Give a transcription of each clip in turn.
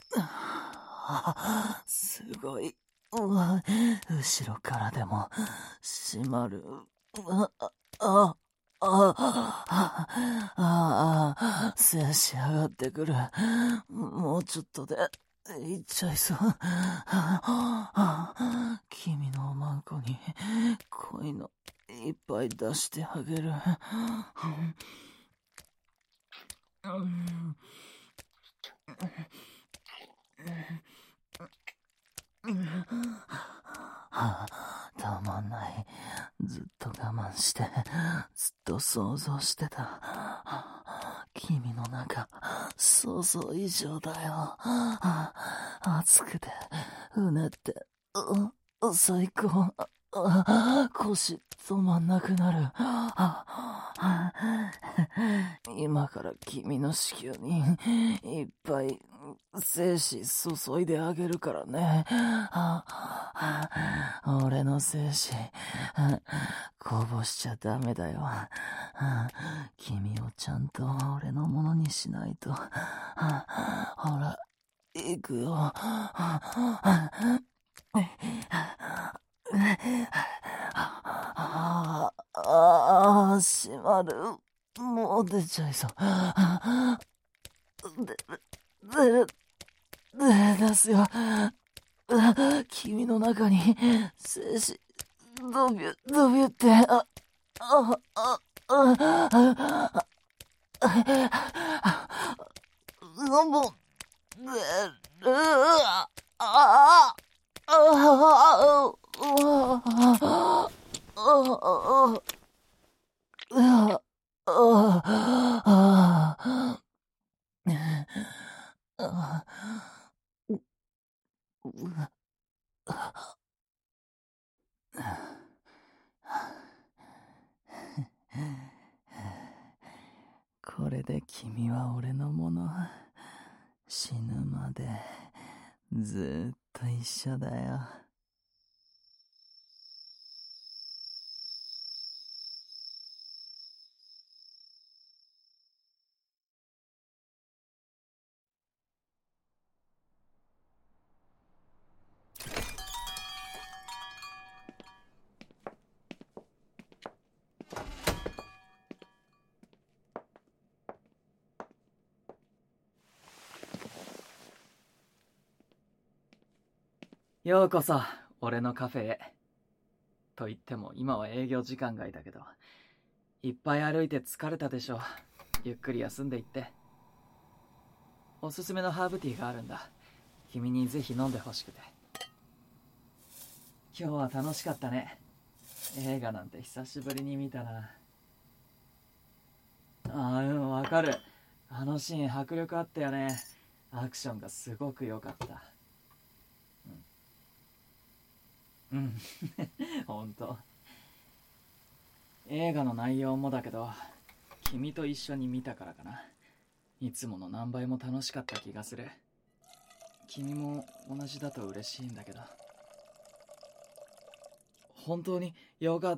すごい。後ろからでも閉まる。静止上がってくる。もうちょっとで行っちゃいそう。君のおまんこにこいのいっぱい出してあげる。たまんない。ずっと我慢して、ずっと想像してた。君の中、想像以上だよ。熱くて、うねって、最高。腰止まんなくなる。今から君の子宮にいっぱい精子注いであげるからね。俺の精子こぼしちゃダメだよ。君をちゃんと俺のものにしないと。ほら、行くよ。閉まる。もう出ちゃいそう。出すよ。君の中に精子ドビュってもう出る。これで君は俺のもの。死ぬまでずっと一緒だよ。ようこそ俺のカフェへ。と言っても今は営業時間外だけど、いっぱい歩いて疲れたでしょ。ゆっくり休んでいって。おすすめのハーブティーがあるんだ。君にぜひ飲んでほしくて。今日は楽しかったね。映画なんて久しぶりに見たな。わかる。あのシーン迫力あったよね。アクションがすごく良かった。うんほんと。映画の内容もだけど、君と一緒に見たからかな。いつもの何倍も楽しかった気がする。君も同じだと嬉しいんだけど。本当によかった。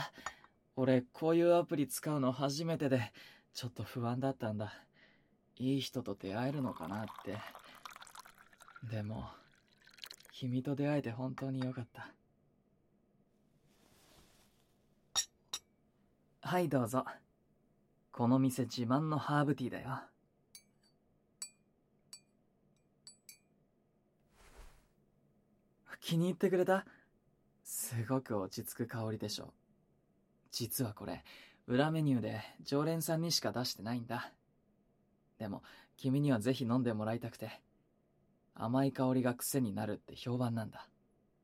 俺こういうアプリ使うの初めてで、ちょっと不安だったんだ。いい人と出会えるのかなって。でも君と出会えて本当によかった。はいどうぞ。この店自慢のハーブティーだよ。気に入ってくれた？すごく落ち着く香りでしょ。実はこれ裏メニューで常連さんにしか出してないんだ。でも君にはぜひ飲んでもらいたくて。甘い香りが癖になるって評判なんだ。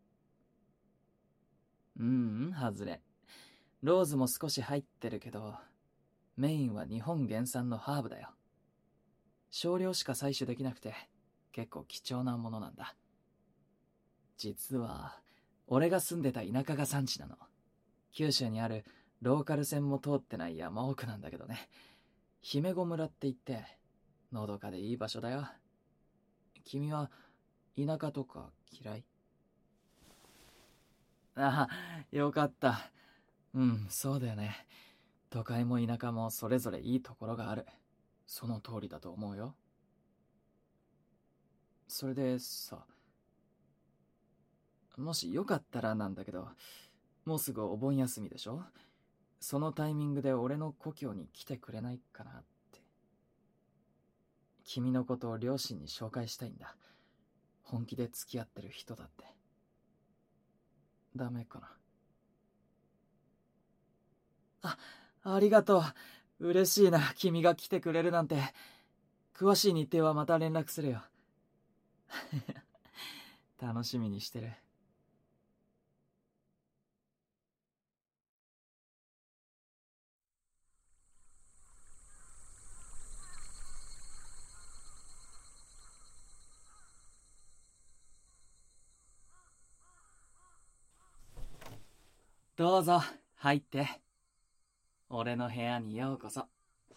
外れ。ローズも少し入ってるけど、メインは日本原産のハーブだよ。少量しか採取できなくて結構貴重なものなんだ。実は俺が住んでた田舎が産地なの。九州にあるローカル線も通ってない山奥なんだけどね。姫子村って言ってのどかでいい場所だよ。君は田舎とか嫌い？ああ、よかった。そうだよね。都会も田舎もそれぞれいいところがある。その通りだと思うよ。 それでさ、もしよかったらなんだけど、もうすぐお盆休みでしょ？そのタイミングで俺の故郷に来てくれないかなって。君のことを両親に紹介したいんだ。本気で付き合ってる人だって。ダメかな？あ、ありがとう。嬉しいな、君が来てくれるなんて。詳しい日程はまた連絡するよ。楽しみにしてる。どうぞ、入って。俺の部屋にようこそ。は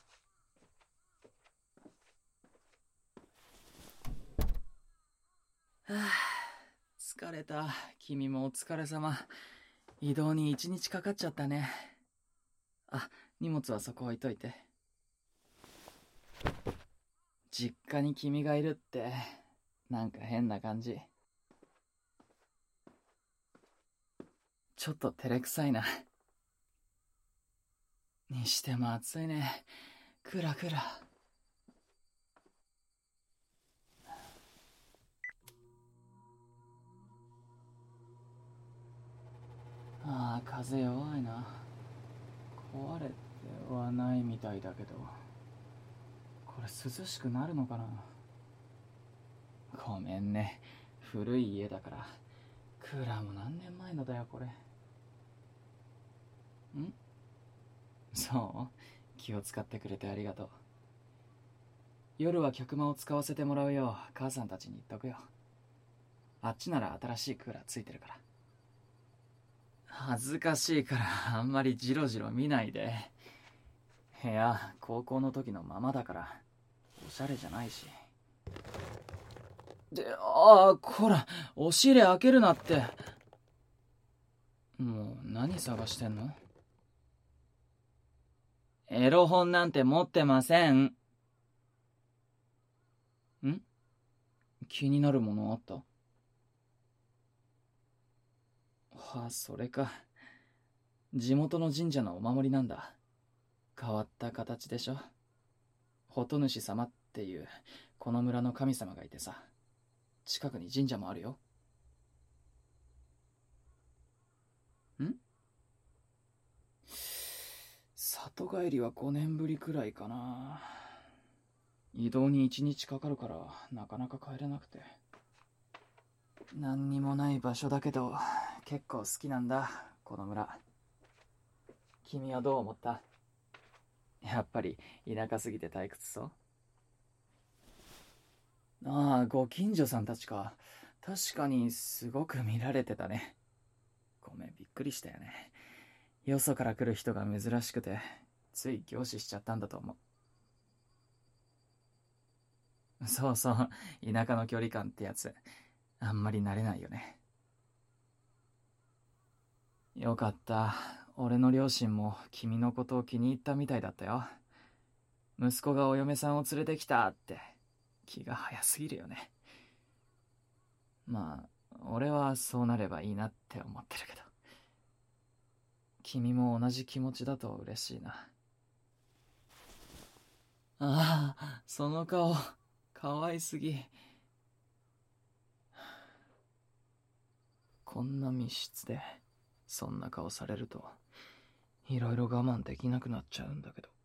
あ、疲れた。君もお疲れ様。移動に一日かかっちゃったね。あ、荷物はそこ置いといて。実家に君がいるって、なんか変な感じ。ちょっと照れくさいな。にしても暑いね。クラクラ。ああ、風弱いな。壊れてはないみたいだけど、これ涼しくなるのかな？ごめんね。古い家だから。クーラーも何年前のだよ、これ。ん？そう？気を使ってくれてありがとう。夜は客間を使わせてもらうよう母さんたちに言っとくよ。あっちなら新しいクーラーついてるから。恥ずかしいからあんまりジロジロ見ないで。部屋高校の時のままだから、おしゃれじゃないし。で、こら、押し入れ開けるなって。もう何探してんの？エロ本なんて持ってません。ん？気になるものあった？はあ、それか。地元の神社のお守りなんだ。変わった形でしょ。琴主様っていうこの村の神様がいてさ、近くに神社もあるよ。ん？里帰りは5年ぶりくらいかな。移動に1日かかるからなかなか帰れなくて。何にもない場所だけど結構好きなんだ、この村。君はどう思った？やっぱり田舎すぎて退屈そう？ああ、ご近所さんたちか。確かにすごく見られてたね。ごめん、びっくりしたよね。よそから来る人が珍しくて、つい凝視しちゃったんだと思う。そうそう、田舎の距離感ってやつ、あんまり慣れないよね。よかった。俺の両親も君のことを気に入ったみたいだったよ。息子がお嫁さんを連れてきたって、気が早すぎるよね。まあ、俺はそうなればいいなって思ってるけど。君も同じ気持ちだと嬉しいな。ああ、その顔、かわいすぎ。こんな密室で、そんな顔されると、いろいろ我慢できなくなっちゃうんだけど。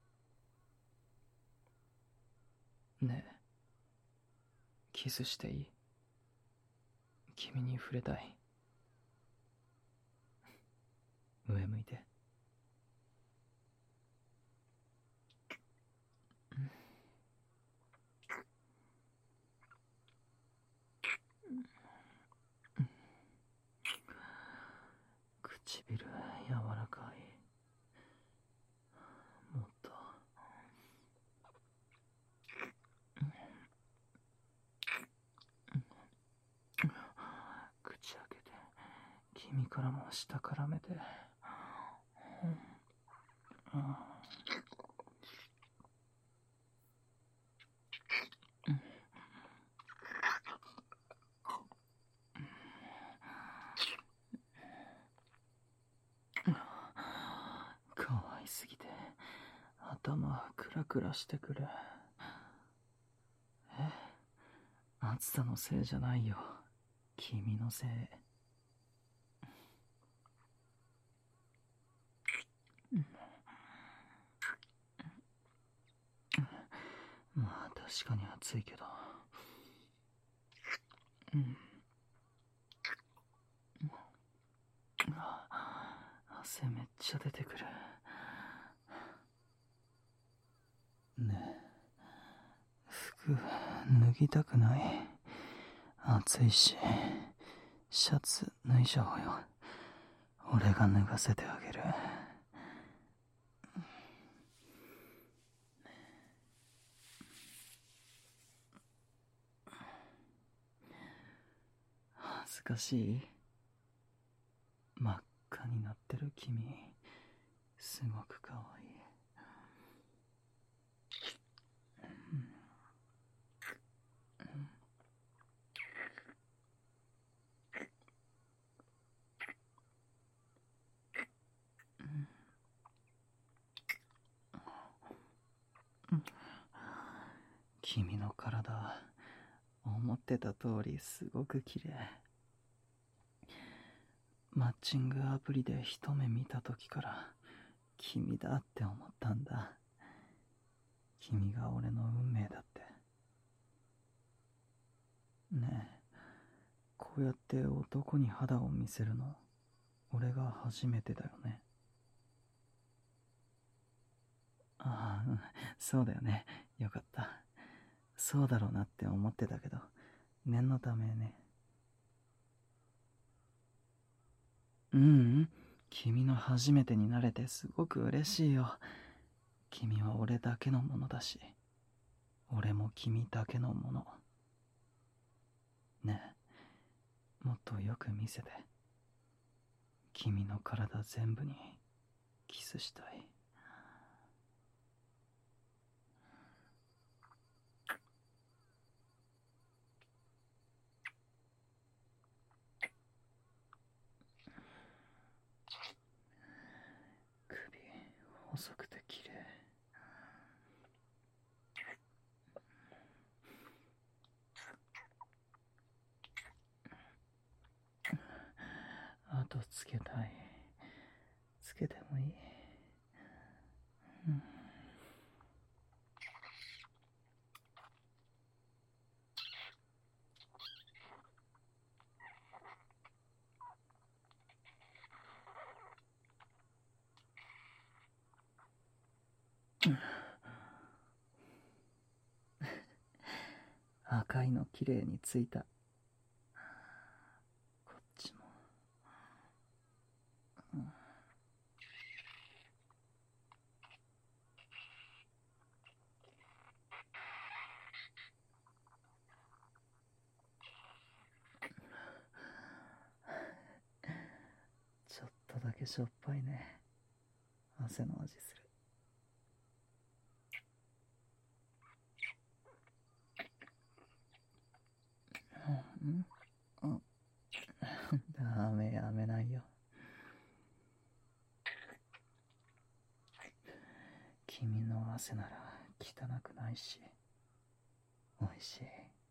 ねえ、キスしていい？君に触れたい。上向いて。唇柔らかい。もっと。口開けて、君からも下絡めて。 頭クラクラしてくる。暑さのせいじゃないよ。君のせい。まあ確かに暑いけど。汗めっちゃ出てくる。ねえ、服脱ぎたくない？暑いし、シャツ脱いじゃおうよ。俺が脱がせてあげる。恥ずかしい？真っ赤になってる君、すごくかわいい。君の体、思ってた通りすごく綺麗。マッチングアプリで一目見た時から君だって思ったんだ。君が俺の運命だって。ねえ、こうやって男に肌を見せるの俺が初めてだよね。ああ、そうだよね。よかった。そうだろうなって思ってたけど、念のためね。君の初めてになれてすごく嬉しいよ。君は俺だけのものだし、俺も君だけのもの。ねえ、もっとよく見せて。君の体全部にキスしたい。首細くて綺麗。あとつけたい。つけてもいい？赤いの綺麗についた。こっちも。ちょっとだけしょっぱいね。汗の味する。ダメ、やめないよ。君の汗なら汚くないし、おいしい。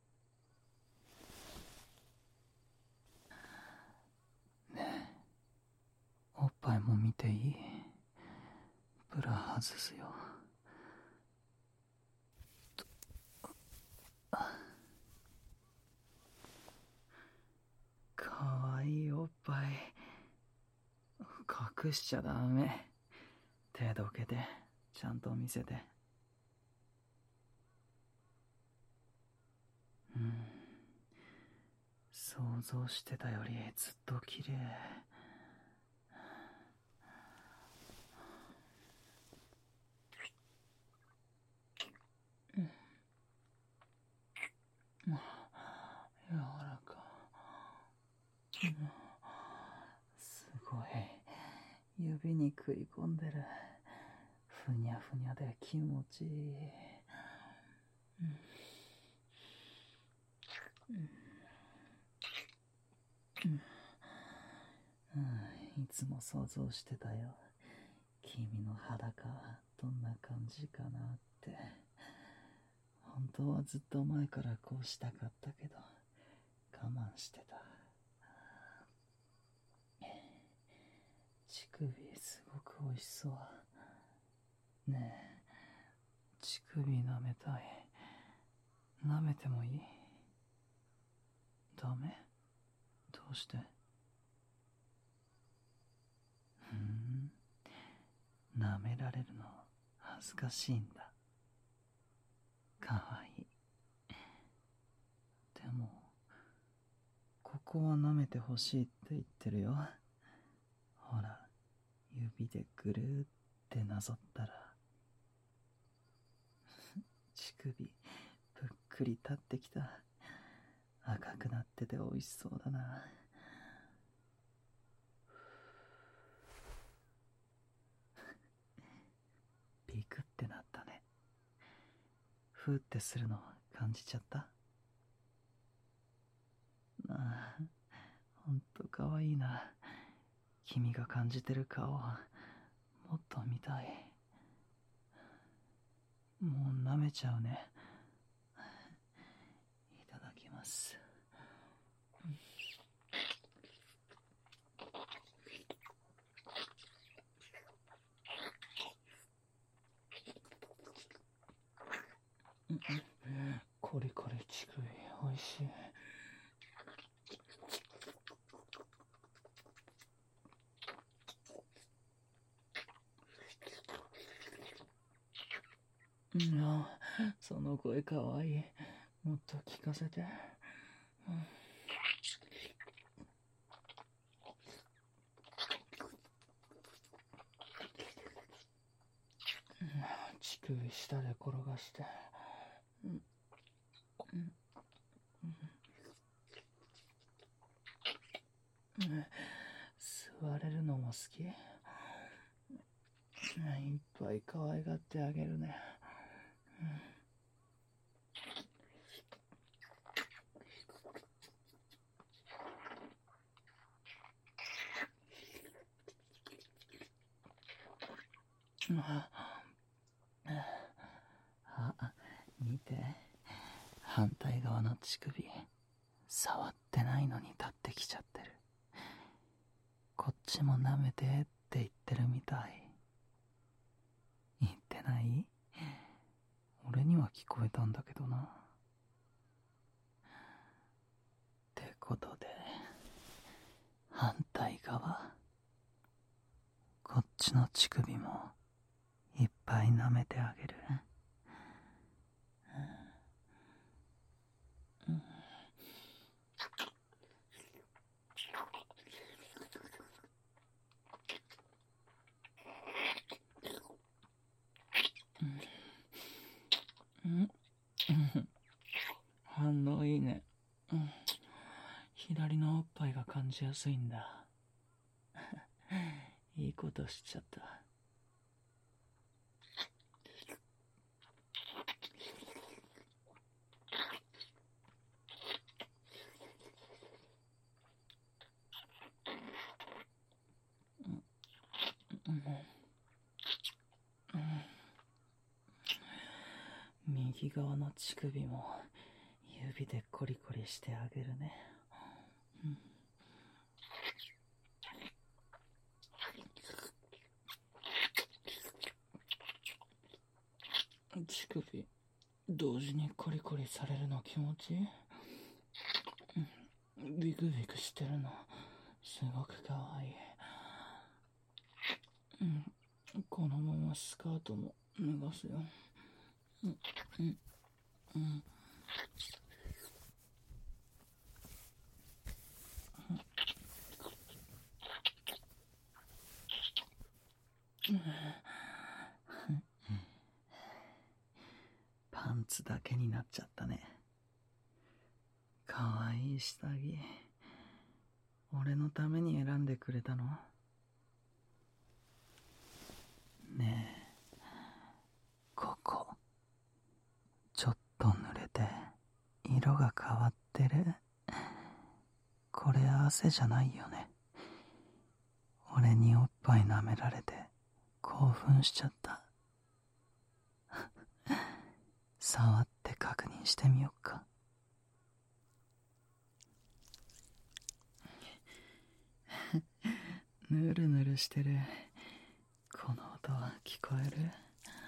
ねえ、おっぱいも見ていい？ブラ外すよ。かわいいおっぱい。隠しちゃダメ。手どけて、ちゃんと見せて。想像してたよりずっと綺麗。柔らか。すごい。指に食い込んでる。ふにゃふにゃで気持ちいい。いつも想像してたよ。君の裸、 どんな感じかなって。本当はずっと前からこうしたかったけど、我慢してた。乳首すごく美味しそう。ねえ、乳首舐めたい。舐めてもいい？ダメ？どうして？舐められるの恥ずかしいんだ。かわいい。でも、ここは舐めてほしいって言ってるよ。ほら、指でぐるーってなぞったら。乳首、ぷっくり立ってきた。赤くなってて美味しそうだな。ピクってなったね。ふーってするの感じちゃった？ああ、ほんとかわいいな。君が感じてる顔、もっと見たい。もう舐めちゃうね。いただきます。コリコリ乳首、おいしい。その声かわいい。もっと聞かせて。乳首下で転がして。座れるのも好き？いっぱい可愛がってあげるね。あ、見て。反対側の乳首、触ってないのに立ってきちゃってる。こっちも舐めてって言ってるみたい。言ってない？俺には聞こえたんだけどな。ってことで、反対側、こっちの乳首もいっぱい舐めてあげる。反応いいね。左のおっぱいが感じやすいんだ。いいことしちゃった。右側の乳首も指でコリコリしてあげるね。乳首同時にコリコリされるの気持ちいい？ビクビクしてるのすごくかわいい。このままスカートも脱がすよ。パンツだけになっちゃったね。かわいい下着。俺のために選んでくれたの？ねえ、ここちょっと濡れて色が変わってる。これ汗じゃないよね。俺におっぱい舐められて興奮しちゃった。 触って確認してみよっか。ぬるぬるしてる。この音は聞こえる？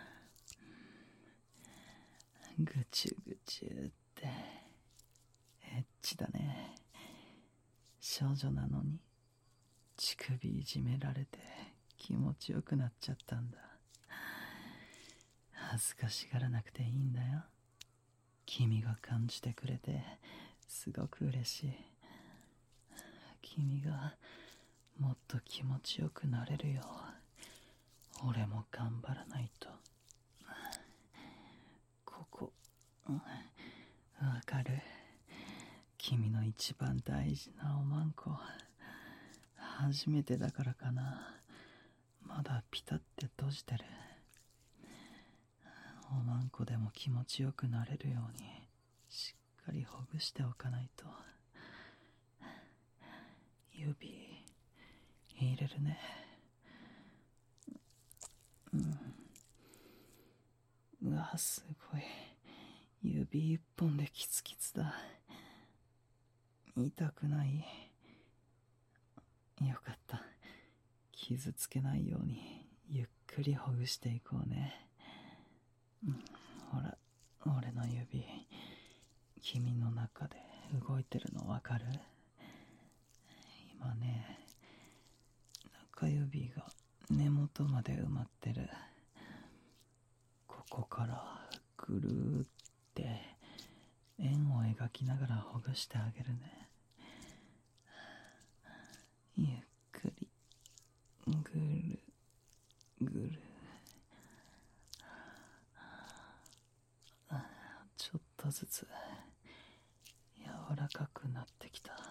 ぐちゅぐちゅってエッチだね。少女なのに乳首いじめられて気持ちよくなっちゃったんだ。恥ずかしがらなくていいんだよ。君が感じてくれてすごく嬉しい。君がもっと気持ちよくなれるよう俺も頑張らないと。ここわかる？君の一番大事なおまんこ初めてだからかな。まだピタって閉じてる。おまんこでも気持ちよくなれるようにしっかりほぐしておかないと。指入れるね。うわ、すごい。指一本でキツキツだ。痛くない？よかった。傷つけないようにゆっくりほぐしていこうね。ほら、俺の指君の中で動いてるのわかる？今ね、中指が根元まで埋まってる。ここからぐるーって円を描きながらほぐしてあげるね。ゆっくりぐるぐる。ちょっとずつ柔らかくなってきた。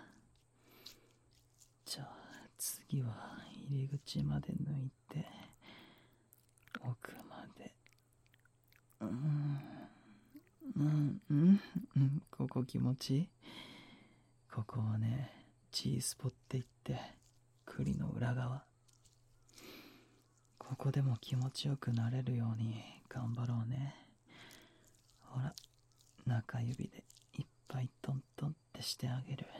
じゃあ次は入り口まで抜いて奥まで。ここ気持ちいい？ここはね、G スポって言って栗の裏側。ここでも気持ちよくなれるように頑張ろうね。ほら、中指でいっぱいトントンってしてあげる。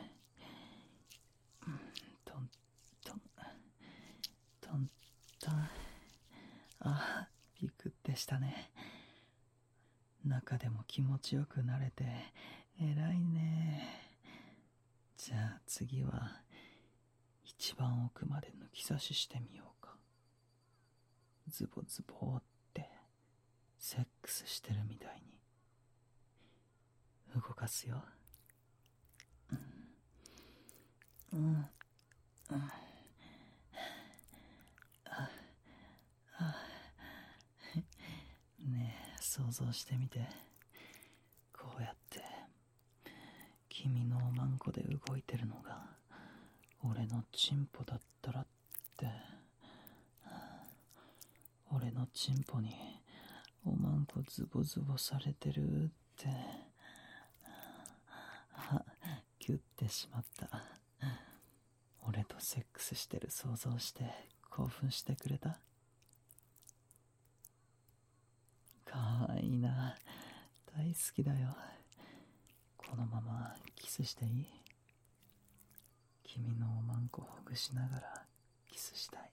トントントントン。あ、ピクってしたね。中でも気持ちよくなれて偉いね。じゃあ次は一番奥まで抜き差ししてみようか。ズボズボってセックスしてるみたいに動かすよ。ねえ、想像してみて。こうやって君のおまんこで動いてるのが俺のチンポだったらって。俺のチンポにおまんこズボズボされてるって。キュッてしまった。俺とセックスしてる想像して興奮してくれた？かわいいな。大好きだよ。このままキスしていい？君のおまんこほぐしながらキスしたい。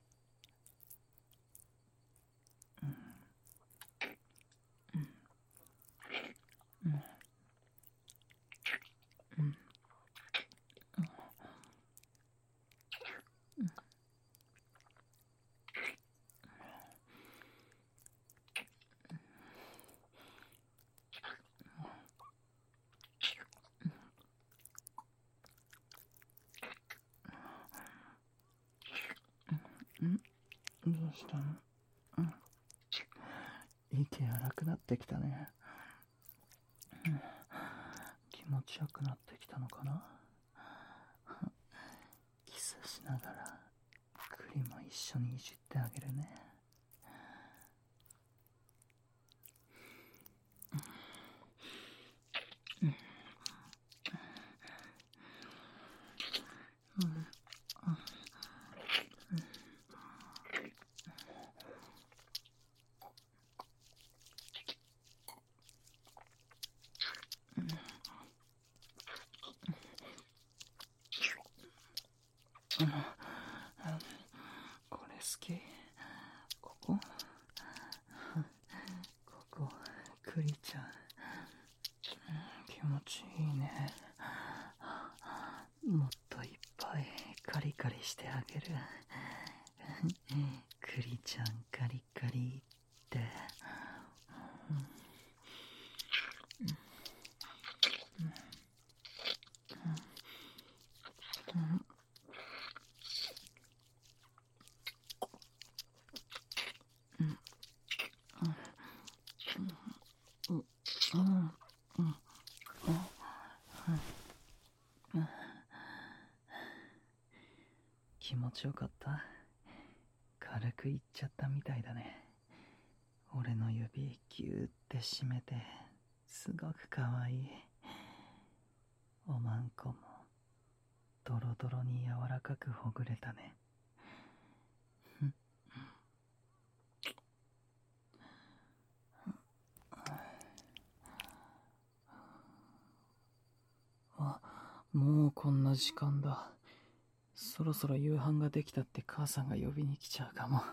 どうしたの？息荒くなってきたね。気持ちよくなってきたのかな。キスしながら栗も一緒にいじってあげるね。 き。ここクリちゃん、気持ちいいね。もっといっぱいカリカリしてあげる。クリちゃんカリカリって。気持ちよかった？軽くいっちゃったみたいだね。俺の指ギューって締めて、すごくかわいい。おまんこもドロドロに柔らかくほぐれたね。あ、もうこんな時間だ。そろそろ夕飯ができたって母さんが呼びに来ちゃうかも。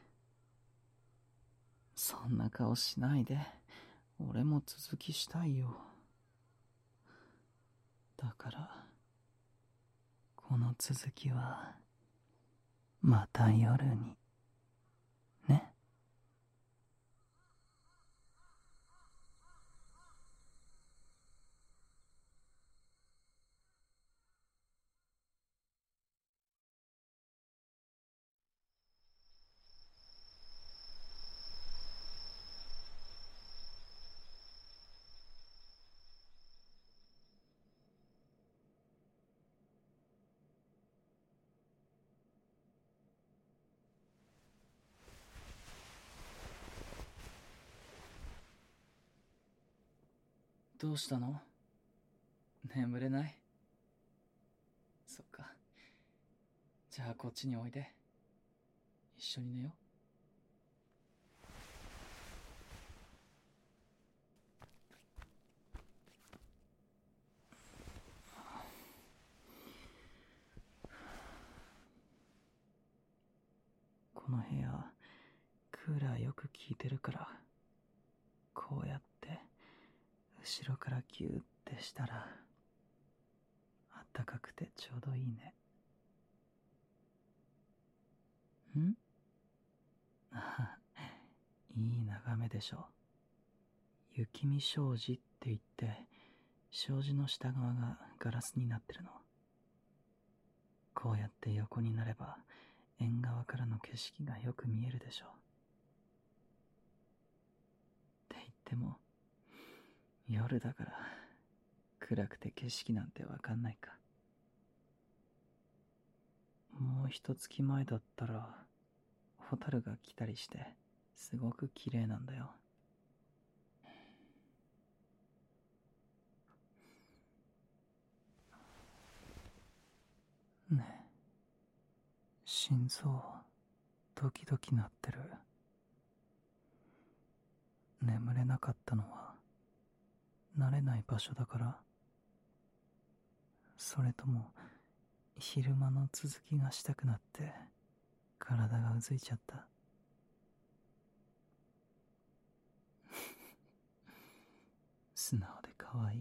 そんな顔しないで。俺も続きしたいよ。だから、この続きは、また夜に、ね。どうしたの？眠れない？そっか。じゃあこっちにおいで。一緒に寝よう。この部屋、クーラーよく効いてるから、こうやって後ろからギューってしたら、あったかくてちょうどいいね。ん？いい眺めでしょ。雪見障子って言って、障子の下側がガラスになってるの。こうやって横になれば、縁側からの景色がよく見えるでしょ。って言っても、夜だから暗くて景色なんてわかんないか。もう一月前だったらホタルが来たりしてすごく綺麗なんだよ。ねえ、心臓ドキドキなってる。眠れなかったのは慣れない場所だから？それとも昼間の続きがしたくなって体がうずいちゃった？素直で可愛い。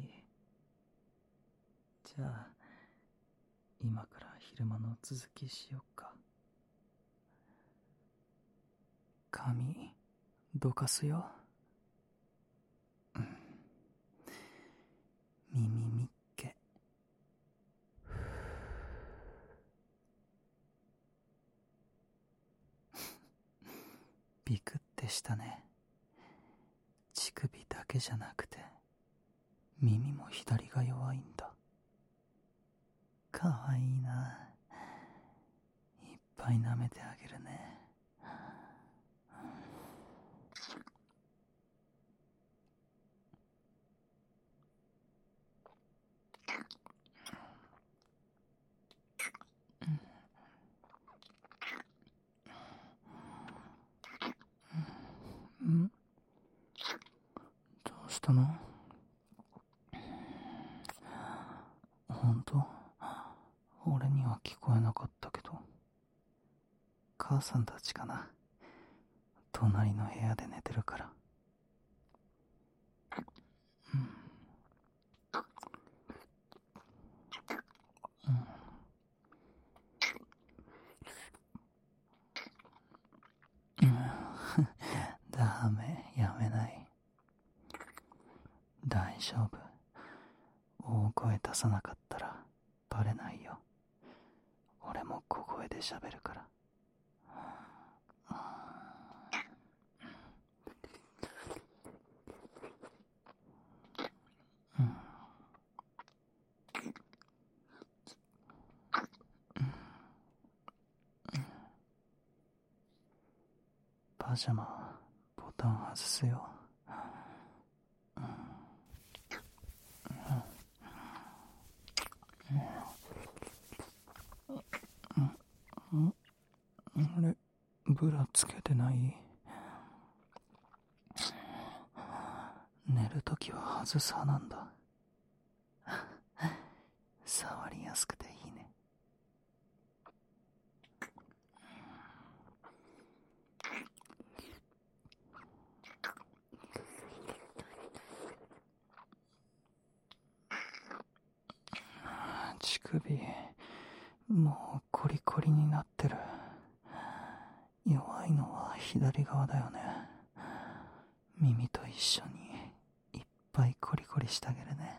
じゃあ今から昼間の続きしよっか。髪どかすよ。耳みっけ。ビクってしたね。乳首だけじゃなくて耳も左が弱いんだ。かわいいな。いっぱい舐めてあげるね。ん？どうしたの？本当？俺には聞こえなかったけど。母母さんたちかな。隣の部屋で寝てるから。ダメ、やめない。大丈夫。大声出さなかったらバレないよ。俺も小声で喋るから。パジャマボタン外すよ。あれ、ブラつけてない？寝るときは外す派なんだ。触りやすくていいね。乳首、もうコリコリになってる。弱いのは左側だよね。耳と一緒にいっぱいコリコリしてあげるね。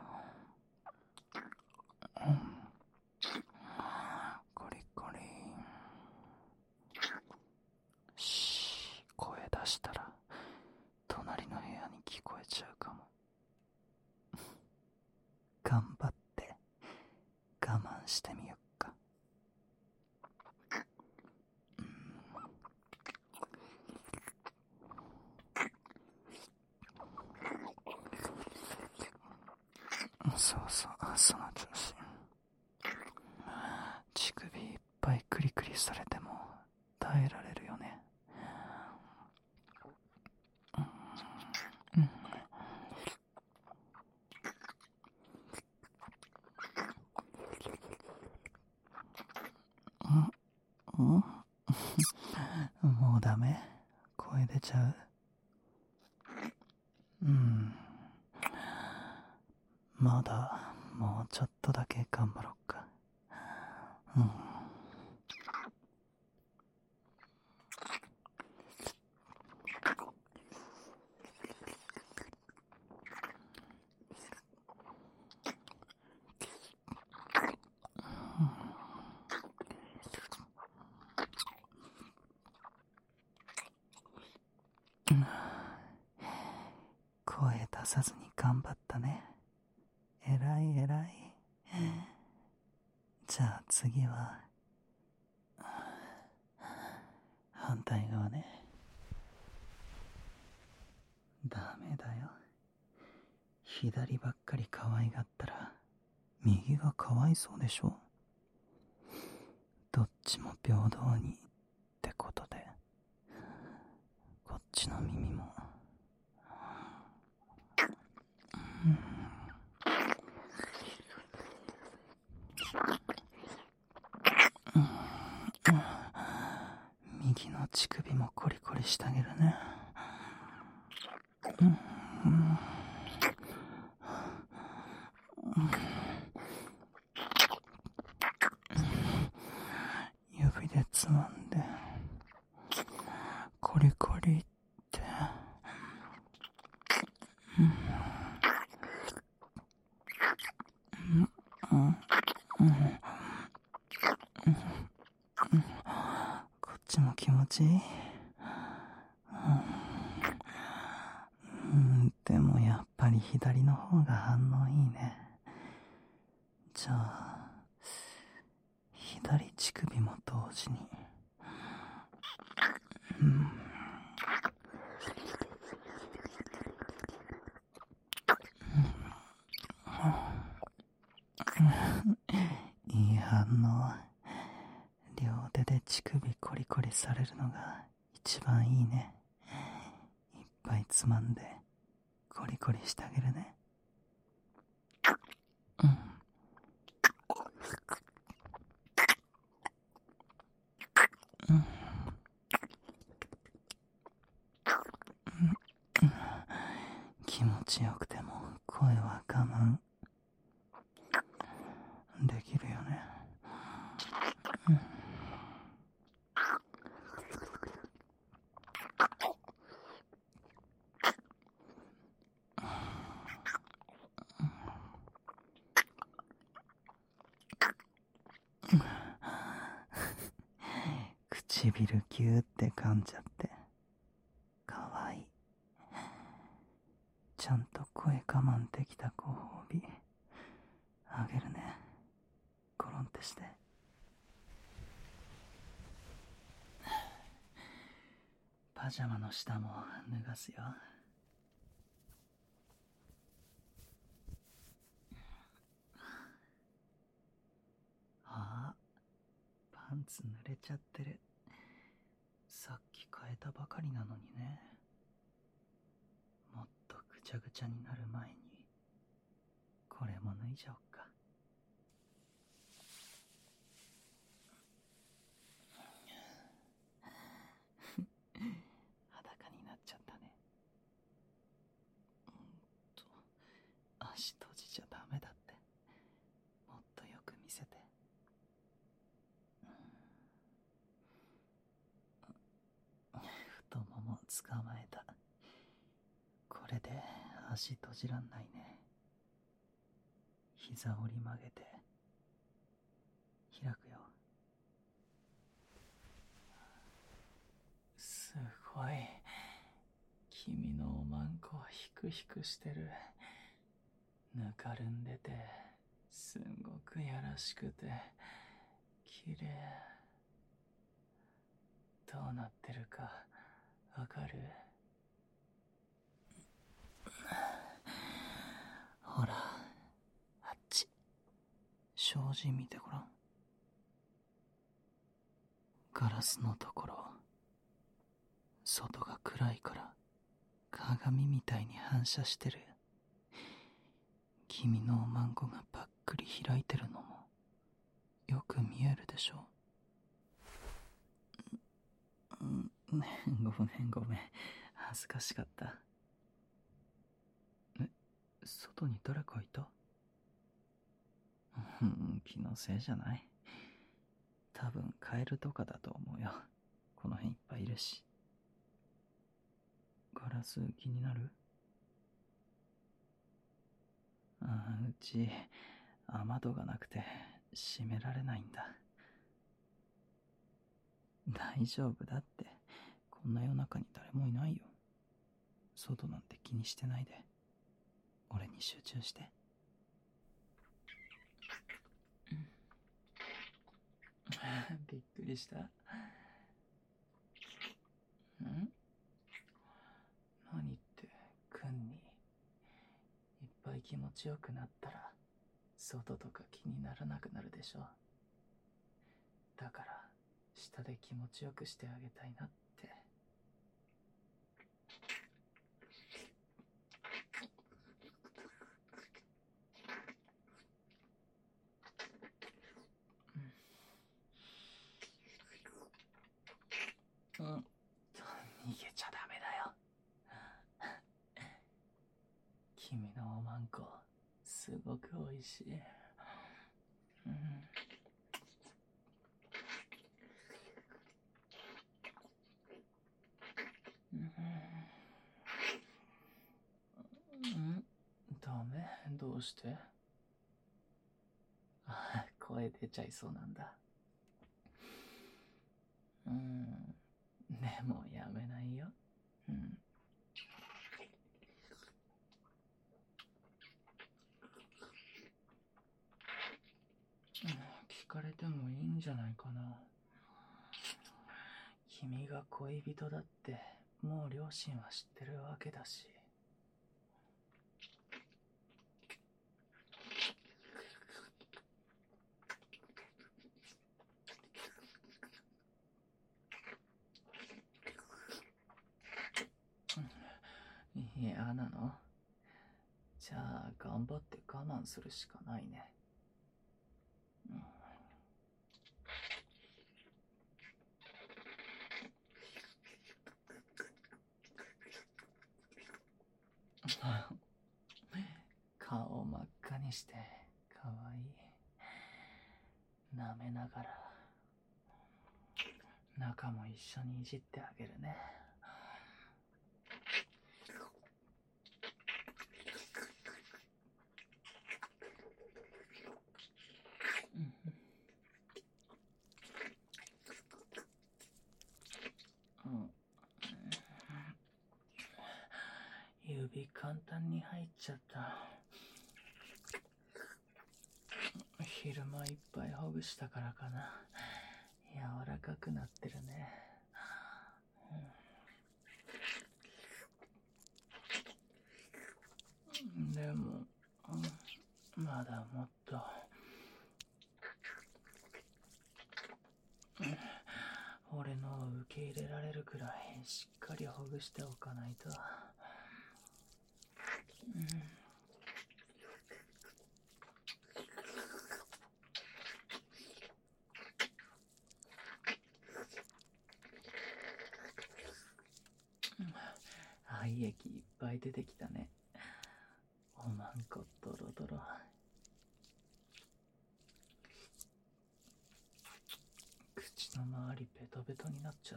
コリコリ。声出したら隣の部屋に聞こえちゃうかも。頑張って我慢してみよっか。そうそう、その調子。乳首いっぱいクリクリされても耐えられるよね。もうダメ？声出ちゃう？まだもうちょっとだけ頑張ろっか。声出さずに頑張ったね。えらいえらい。じゃあ次は反対側ね。ダメだよ。左ばっかり可愛がったら右がかわいそうでしょ。どっちも平等にってことで、こっちの耳も。右の乳首もコリコリしてあげるね。指でつまんでコリコリって。こっちも気持ちいい。でもやっぱり左の方が反応いいね。じゃあ左乳首も同時に。いい反応。両手で乳首コリコリされるのが一番いいね。いっぱいつまんでコリコリしてあげるね。 気持ちよくても声は我慢できるよね。唇ギューって噛んじゃってかわいい。ちゃんと声我慢できたご褒美あげるね。コロンってして。パジャマの下も脱がすよ。あ、パンツ濡れちゃってる。さっき変えたばかりなのにね。もっとぐちゃぐちゃになる前にこれも脱いじゃおっか。裸になっちゃったね。足閉じちゃダメだって。もっとよく見せて。太もも捕まえた。これで足閉じらんないね。膝折り曲げて開くよ。すごい。君のおまんこはヒクヒクしてる。ぬかるんでてすごくやらしくて綺麗。どうなってるかわかる？ほら、あっち。障子見てごらん。ガラスのところ、外が暗いから鏡みたいに反射してる。君のおまんこがぱっくり開いてるのもよく見えるでしょ。ごめん。恥ずかしかった。外に誰かいた？気のせいじゃない。多分カエルとかだと思うよ。この辺いっぱいいるし。ガラス気になる？うち雨戸がなくて閉められないんだ。大丈夫だって。こんな夜中に誰もいないよ。外なんて気にしてないで。俺に集中して。びっくりした。何ってくんにいっぱい気持ちよくなったら外とか気にならなくなるでしょ。だから下で気持ちよくしてあげたいなって。逃げちゃダメだよ。君のおまんこすごくおいしい。ダメ？どうして？声出ちゃいそうなんだ。でもやめないよ。聞かれてもいいんじゃないかな。君が恋人だってもう両親は知ってるわけだし。嫌なの？じゃあ頑張って我慢するしかないね。 顔を真っ赤にしてかわいい。舐めながら中も一緒にいじってあげるね。指簡単に入っちゃった。昼間いっぱいほぐしたからかな。柔らかくなってるね。でも、まだもっと。俺のを受け入れられるくらいしっかりほぐしておかないと。愛液いっぱい出てきたね。おまんこドロドロ。口の周りベトベトになっちゃった。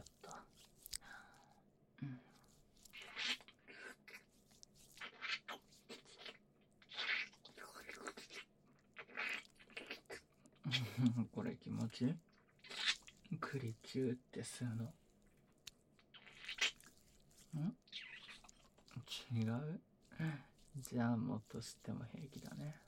これ気持ちいい？栗チューって吸うの。違う？じゃあもっと吸っても平気だね。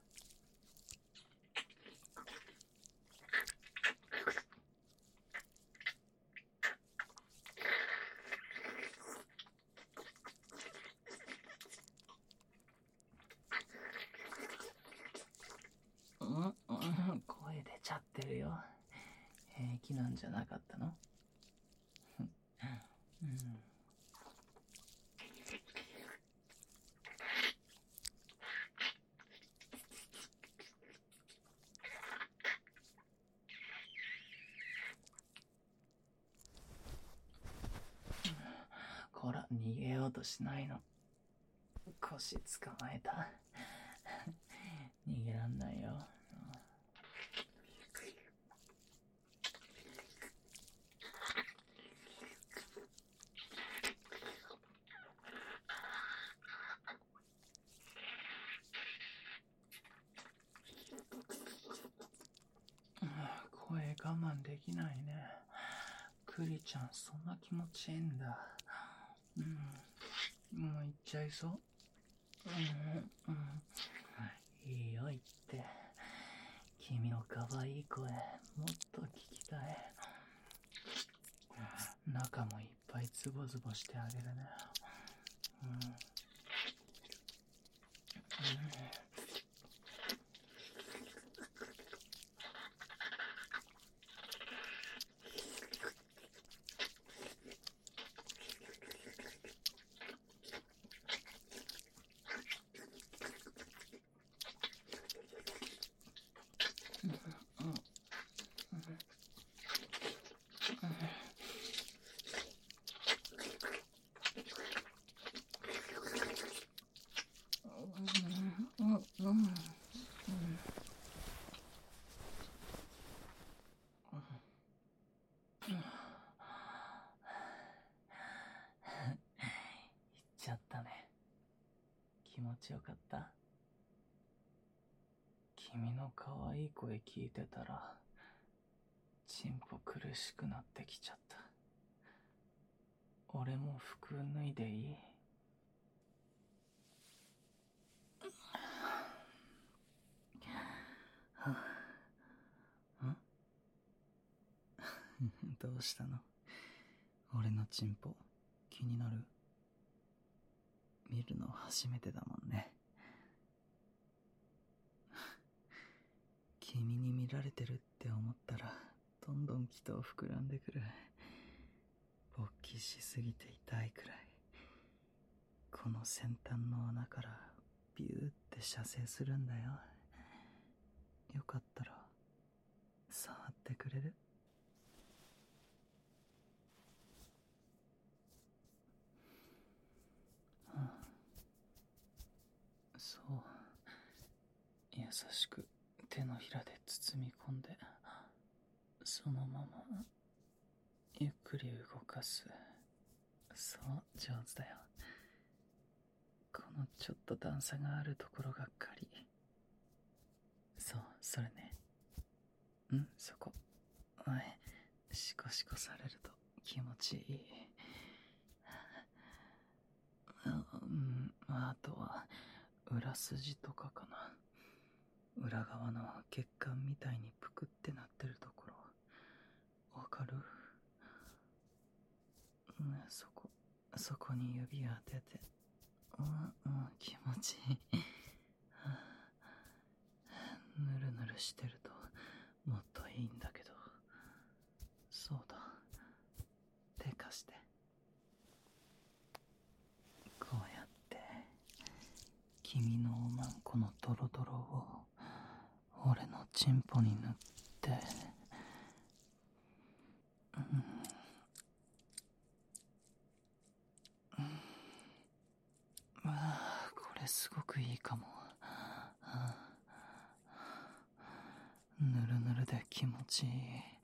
声出ちゃってるよ。平気なんじゃなかったの？こら、逃げようとしないの。腰捕まえた。逃げらんないよ。声我慢できないね。クリちゃんそんな気持ちいいんだ。もう行っちゃいそう？いいよ言って。君の可愛い声もっと聞きたい。中もいっぱいズボズボしてあげるね。行っちゃったね。気持ちよかった？君の可愛い声聞いてたらチンポ苦しくなってきちゃった。俺も服脱いでいい？どうしたの？俺のチンポ気になる？見るの初めてだもんね。君に見られてるって思ったらどんどん気と膨らんでくる。勃起しすぎて痛いくらい。この先端の穴からビューって射精するんだよ。よかったら触ってくれる？ しく手のひらで包み込んで、そのままゆっくり動かす。そう、上手だよ。このちょっと段差があるところがっかり。そう、それね。そこ。はい。シコシコされると気持ちいい。あとは裏筋とかかな。裏側の血管みたいにぷくってなってるところわかる？そこに指当てて、気持ちいい。ぬるぬるしてるともっといいんだけど。そうだ、手貸して。こうやって君のおまんこのドロドロを俺のチンポに塗って、これすごくいいかも。ぬるぬるで気持ちいい。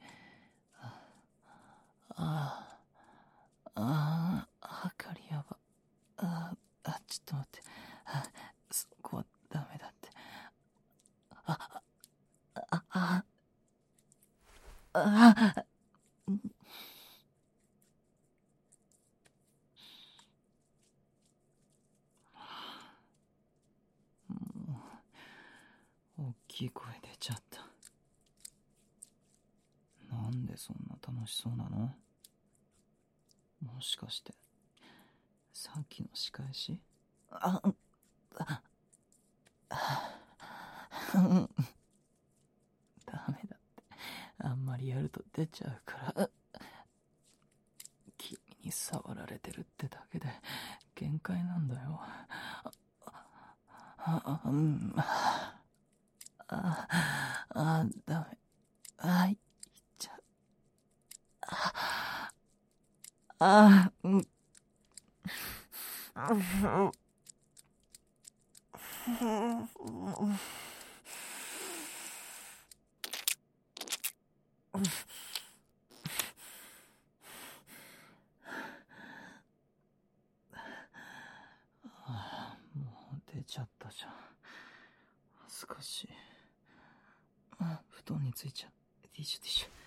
はかりやば。ちょっと待って。そこはダメだって。大きい声出ちゃった。なんでそんな楽しそうなの？もしかしてさっきの仕返し？ダメだって。あんまりやると出ちゃうから。君に触られてるってだけで限界なんだよ。ダメ。いっちゃう。もう出ちゃったじゃん。恥ずかしい。布団についちゃう。ティッシュティッシュ。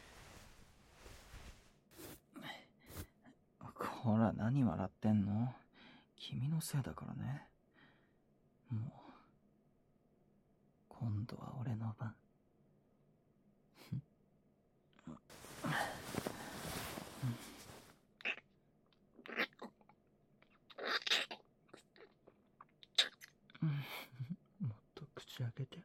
ほら、何笑ってんの？君のせいだからね。もう今度は俺の番。もっと口開けて。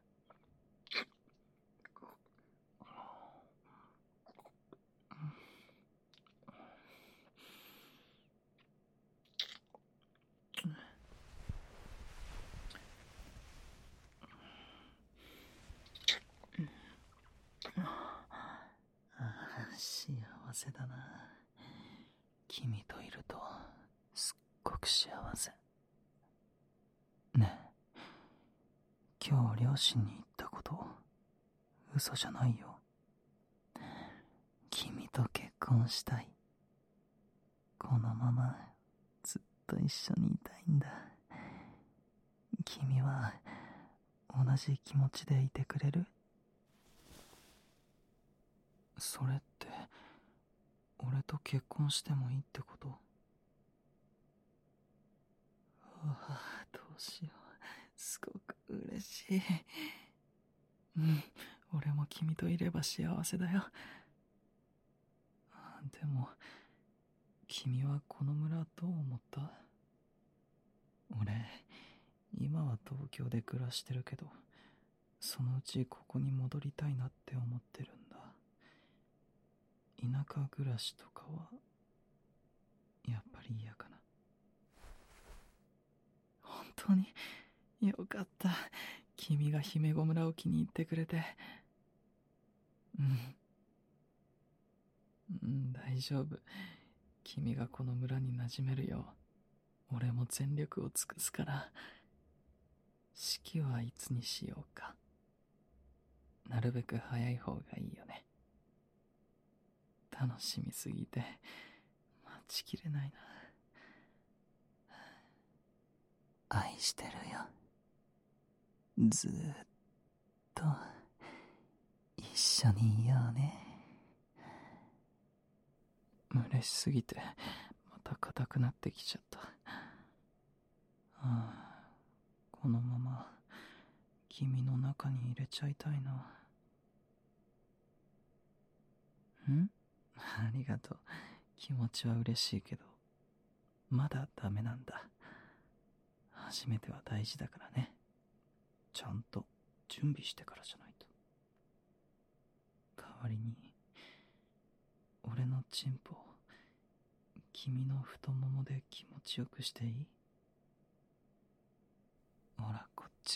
幸せだな。君といるとすっごく幸せ。ねえ、今日両親に言ったこと嘘じゃないよ。君と結婚したい。このままずっと一緒にいたいんだ。君は同じ気持ちでいてくれる？それって俺と結婚してもいいってこと？どうしよう。すごく嬉しい。俺も君といれば幸せだよ。でも君はこの村どう思った？俺今は東京で暮らしてるけど、そのうちここに戻りたいなって思ってるんだ。田舎暮らしとかはやっぱり嫌かな。本当によかった。君が姫子村を気に入ってくれて。大丈夫。君がこの村に馴染めるよう俺も全力を尽くすから。式はいつにしようか。 なるべく早い方がいいよね。楽しみすぎて待ちきれないな。 愛してるよ。ずーっと一緒にいようね。 嬉しすぎてまた硬くなってきちゃった。このまま君の中に入れちゃいたいな。ありがとう。気持ちは嬉しいけど、まだダメなんだ。初めては大事だからね。ちゃんと準備してからじゃないと。代わりに、俺のチンポを君の太ももで気持ちよくしていい？ほら、こっち。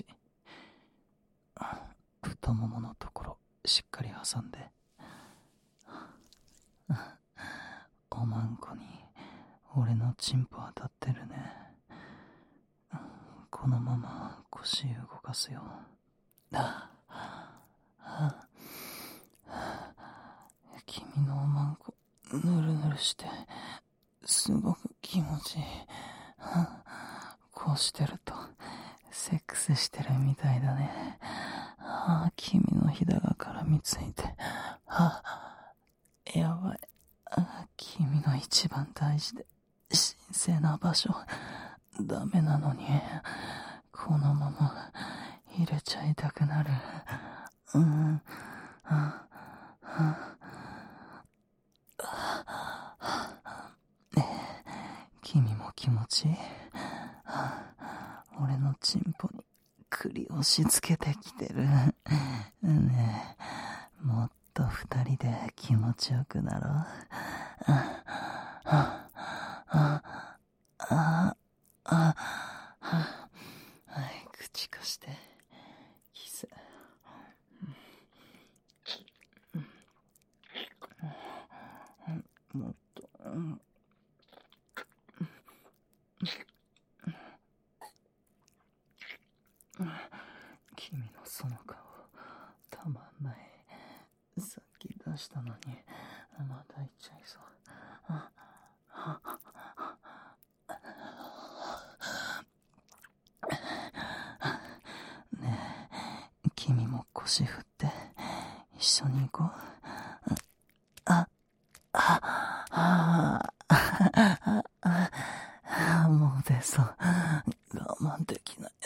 太もものところしっかり挟んで。おまんこに俺のチンポ当たってるね。このまま腰動かすよ。君のおまんこぬるぬるしてすごく気持ちいい。こうしてるとセックスしてるみたいだね。君のひだが絡みついて、やばい。君の一番大事で神聖な場所、ダメなのに、このまま入れちゃいたくなる。君も気持ちいい？俺のチンポに栗押し付けてきてる。ねえ、もっと二人で気持ちよくなろう。はい、口貸して。キス。もっと。君のその顔たまんない。さっき出したのにまた行っちゃいそう。ねえ、君も腰振って一緒に行こう。もう出そう。我慢できない。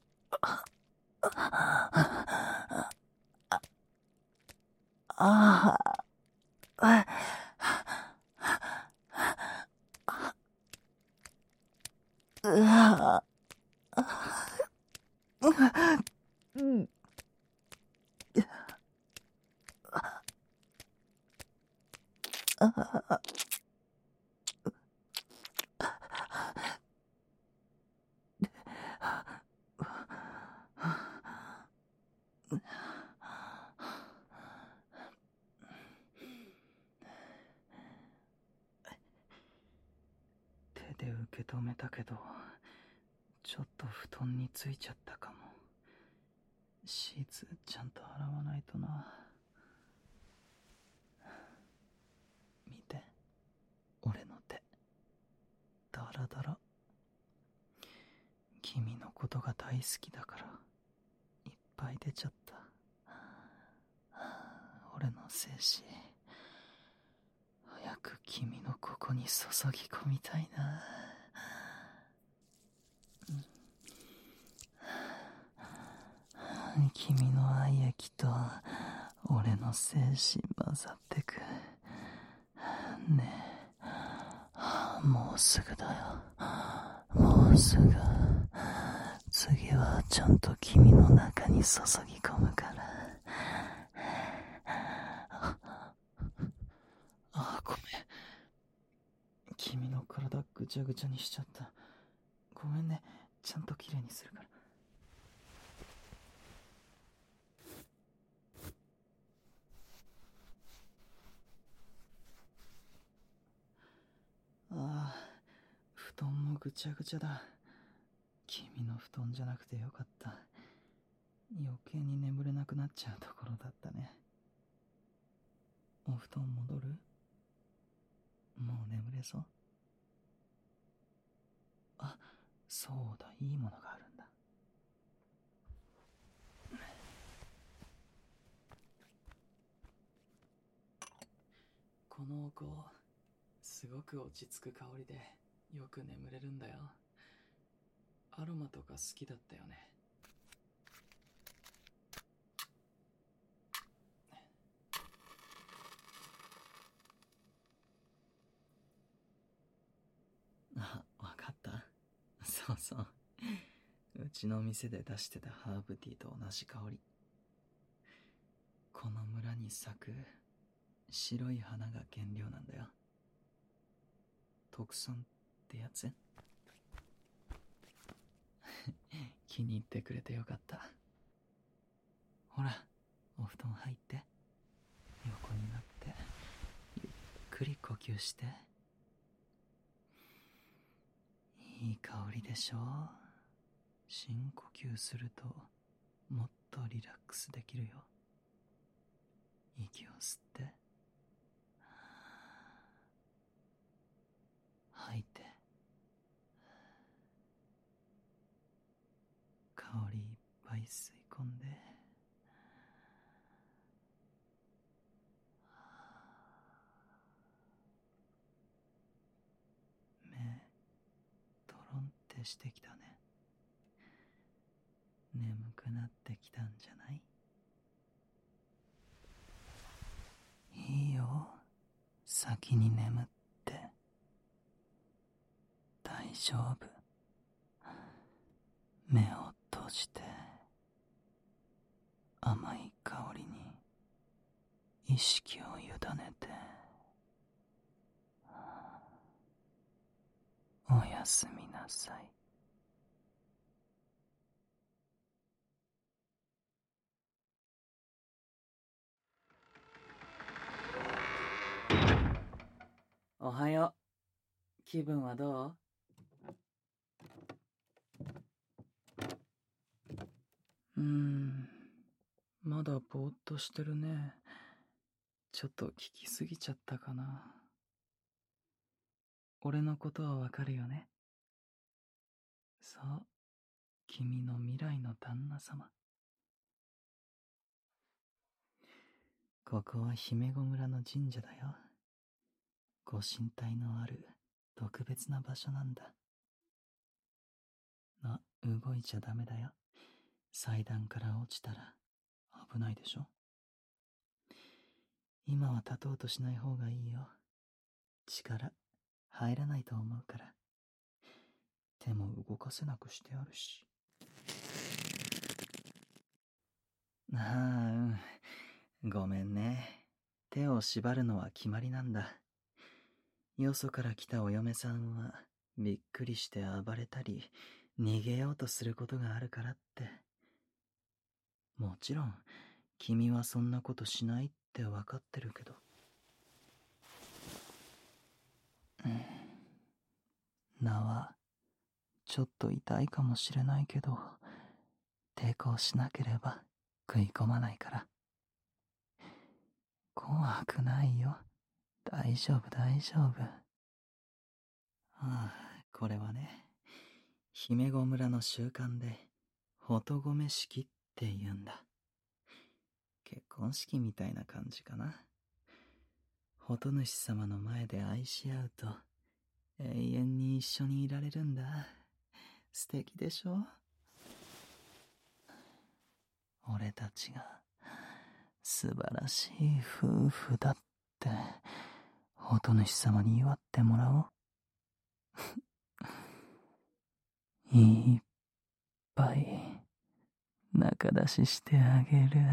手で受け止めたけど、ちょっと布団についちゃったかも。シーツちゃんと洗わないとな。見て、俺の手ダラダラ。君のことが大好きだからいっぱい出ちゃった。俺の精子早く君のここに注ぎ込みたいな。君の愛液と俺の精子混ざってく。ねえ、もうすぐだよ。もうすぐ。次はちゃんと君の中に注ぎ込むから。ごめん。君の体ぐちゃぐちゃにしちゃった。ごめんね。ちゃんときれいにするから。布団もぐちゃぐちゃだ。君の布団じゃなくてよかった。 余計に眠れなくなっちゃうところだったね。お布団戻る？もう眠れそう？あ、そうだ、いいものがあるんだ。このお香、すごく落ち着く香りでよく眠れるんだよ。アロマとか好きだったよね。あ、わかった。そうそう。うちの店で出してたハーブティーと同じ香り。この村に咲く白い花が原料なんだよ。特産ってやつ？気に入ってくれてよかった。ほら、お布団入って、横になってゆっくり呼吸して。いい香りでしょ？深呼吸するともっとリラックスできるよ。息を吸って、吐いて、香りいっぱい吸い込んで、目トロンってしてきたね。眠くなってきたんじゃない？いいよ、先に眠って。大丈夫。目を閉じて、甘い香りに意識を委ねて。おやすみなさい。おはよう。気分はどう？まだぼーっとしてるね。ちょっと聞きすぎちゃったかな。俺のことはわかるよね？そう、君の未来の旦那様。ここは姫子村の神社だよ。ご神体のある特別な場所なんだ。動いちゃダメだよ。祭壇から落ちたら危ないでしょ。今は立とうとしない方がいいよ。力入らないと思うから。手も動かせなくしてあるし。ごめんね。手を縛るのは決まりなんだ。よそから来たお嫁さんはびっくりして暴れたり逃げようとすることがあるからって。もちろん君はそんなことしないってわかってるけど。縄ちょっと痛いかもしれないけど、抵抗しなければ食い込まないから。怖くないよ。大丈夫大丈夫。これはね、姫子村の習慣で仏込式って言うんだ。結婚式みたいな感じかな。仏主様の前で愛し合うと永遠に一緒にいられるんだ。素敵でしょ？俺たちが素晴らしい夫婦だって仏主様に祝ってもらおう。いっぱい仲出ししてあげる。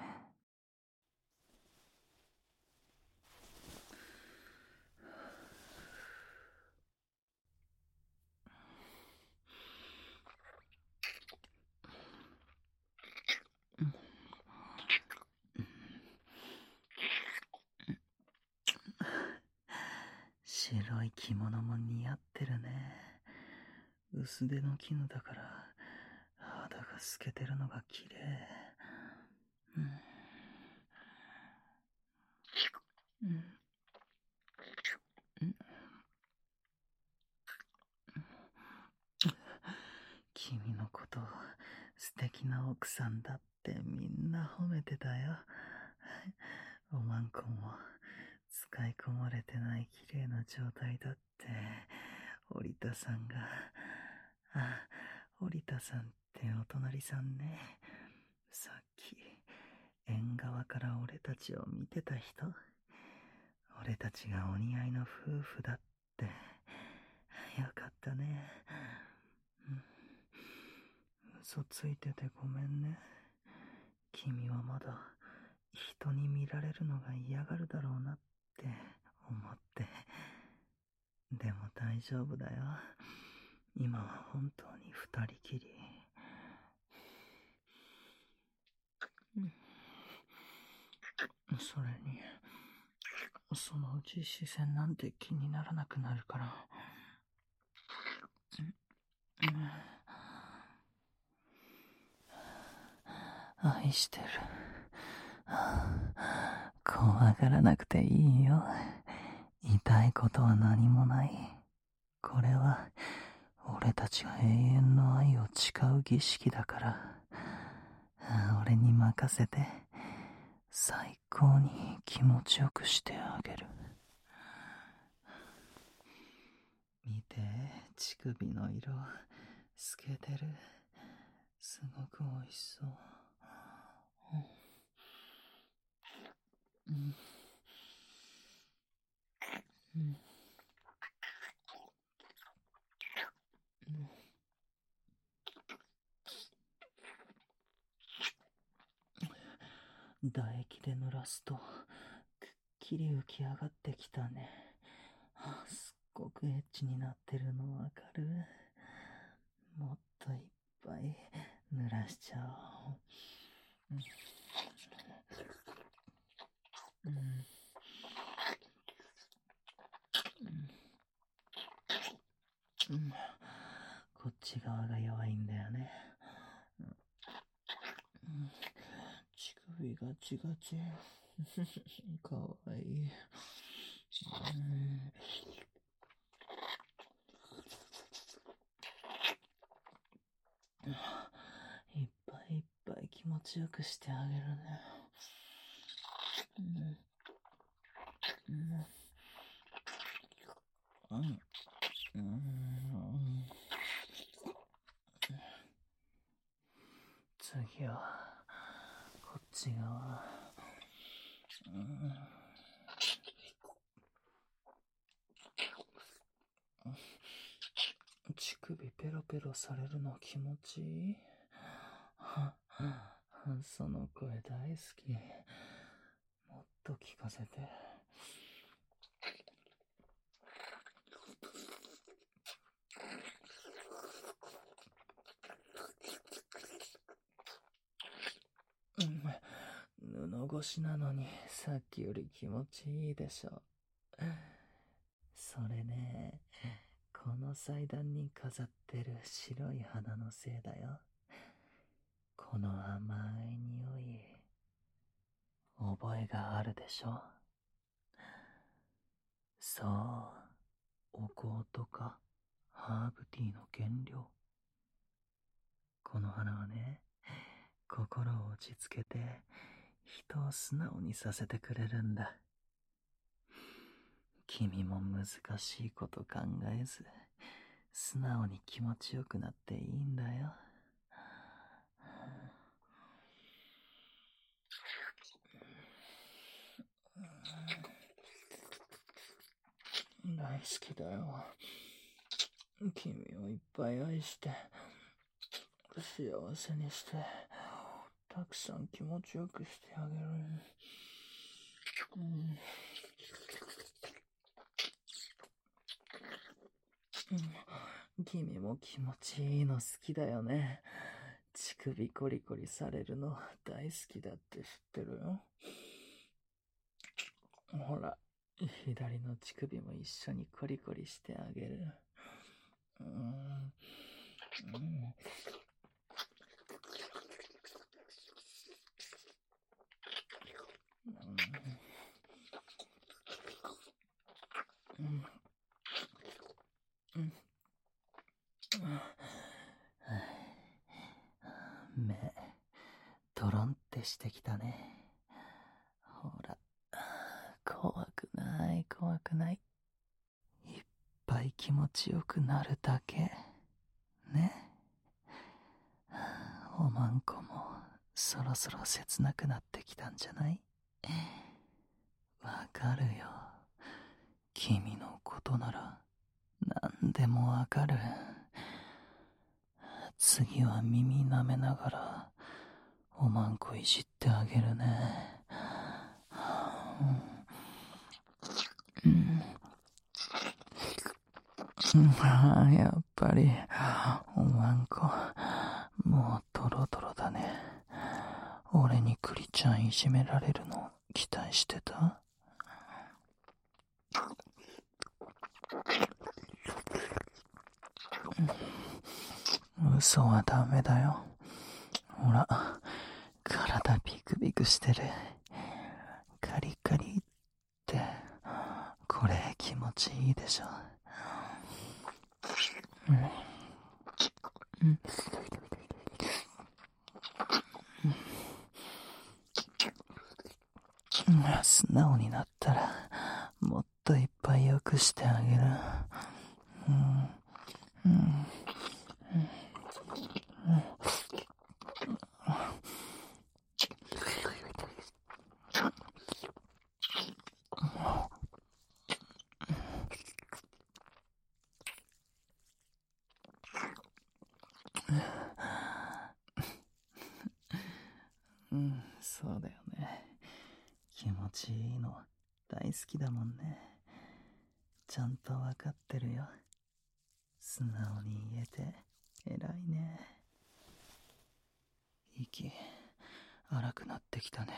白い着物も似合ってるね。薄手の絹だから肌が透けてるのが綺麗。君のこと素敵な奥さんだってみんな褒めてたよ。おまんこも使い込まれてない綺麗な状態だって織田さんが。織田さんってお隣さんね。さっき縁側から俺たちを見てた人。俺たちがお似合いの夫婦だって。よかったね。嘘ついててごめんね。君はまだ人に見られるのが嫌がるだろうなって思って。でも大丈夫だよ。今は本当に二人きり。それに、そのうち視線なんて気にならなくなるから。愛してる。怖がらなくていいよ。痛いことは何もない。これは俺たちが永遠の愛を誓う儀式だから。俺に任せて最高に気持ちよくしてあげる。見て、乳首の色透けてる。すごく美味しそう。唾液で濡らすとくっきり浮き上がってきたね。すっごくエッチになってるのわかる？もっといっぱい濡らしちゃおう。こっち側が弱いんだよね。乳首がちがち。かわいい。いっぱいいっぱい気持ちよくしてあげるね。次はこっち側。乳首ペロペロされるの気持ちいい。その声大好き。もっと聞かせて。布越しなのにさっきより気持ちいいでしょ。それね、この祭壇に飾ってる白い花のせいだよ。この甘い匂い、覚えがあるでしょ。そう、お香とかハーブティーの原料。この花はね、心を落ち着けて人を素直にさせてくれるんだ。君も難しいこと考えず、素直に気持ちよくなっていいんだよ。大好きだよ。君をいっぱい愛して、幸せにして、たくさん気持ちよくしてあげる。君も気持ちいいの好きだよね。乳首コリコリされるの大好きだって知ってるよ。ほら、左の乳首も一緒にコリコリしてあげる。 目、トロンってしてきたね。ほら、怖くない、怖くない。いっぱい気持ちよくなるだけ。ね。おまんこも、そろそろ切なくなってきたんじゃない？わかるよ。君のことなら、何でもわかる。次は耳舐めながら、おまんこいじってあげるね。やっぱり、おまんこ、もうトロトロだね。俺にクリちゃんいじめられるの期待してた？嘘はダメだよ。ほら、体ビクビクしてる。カリカリって、これ気持ちいいでしょ。素直になったら、もっといっぱい良くしてあげる。そうだよね。気持ちいいの大好きだもんね。ちゃんとわかってるよ。素直に言えて偉いね。息荒くなってきたね。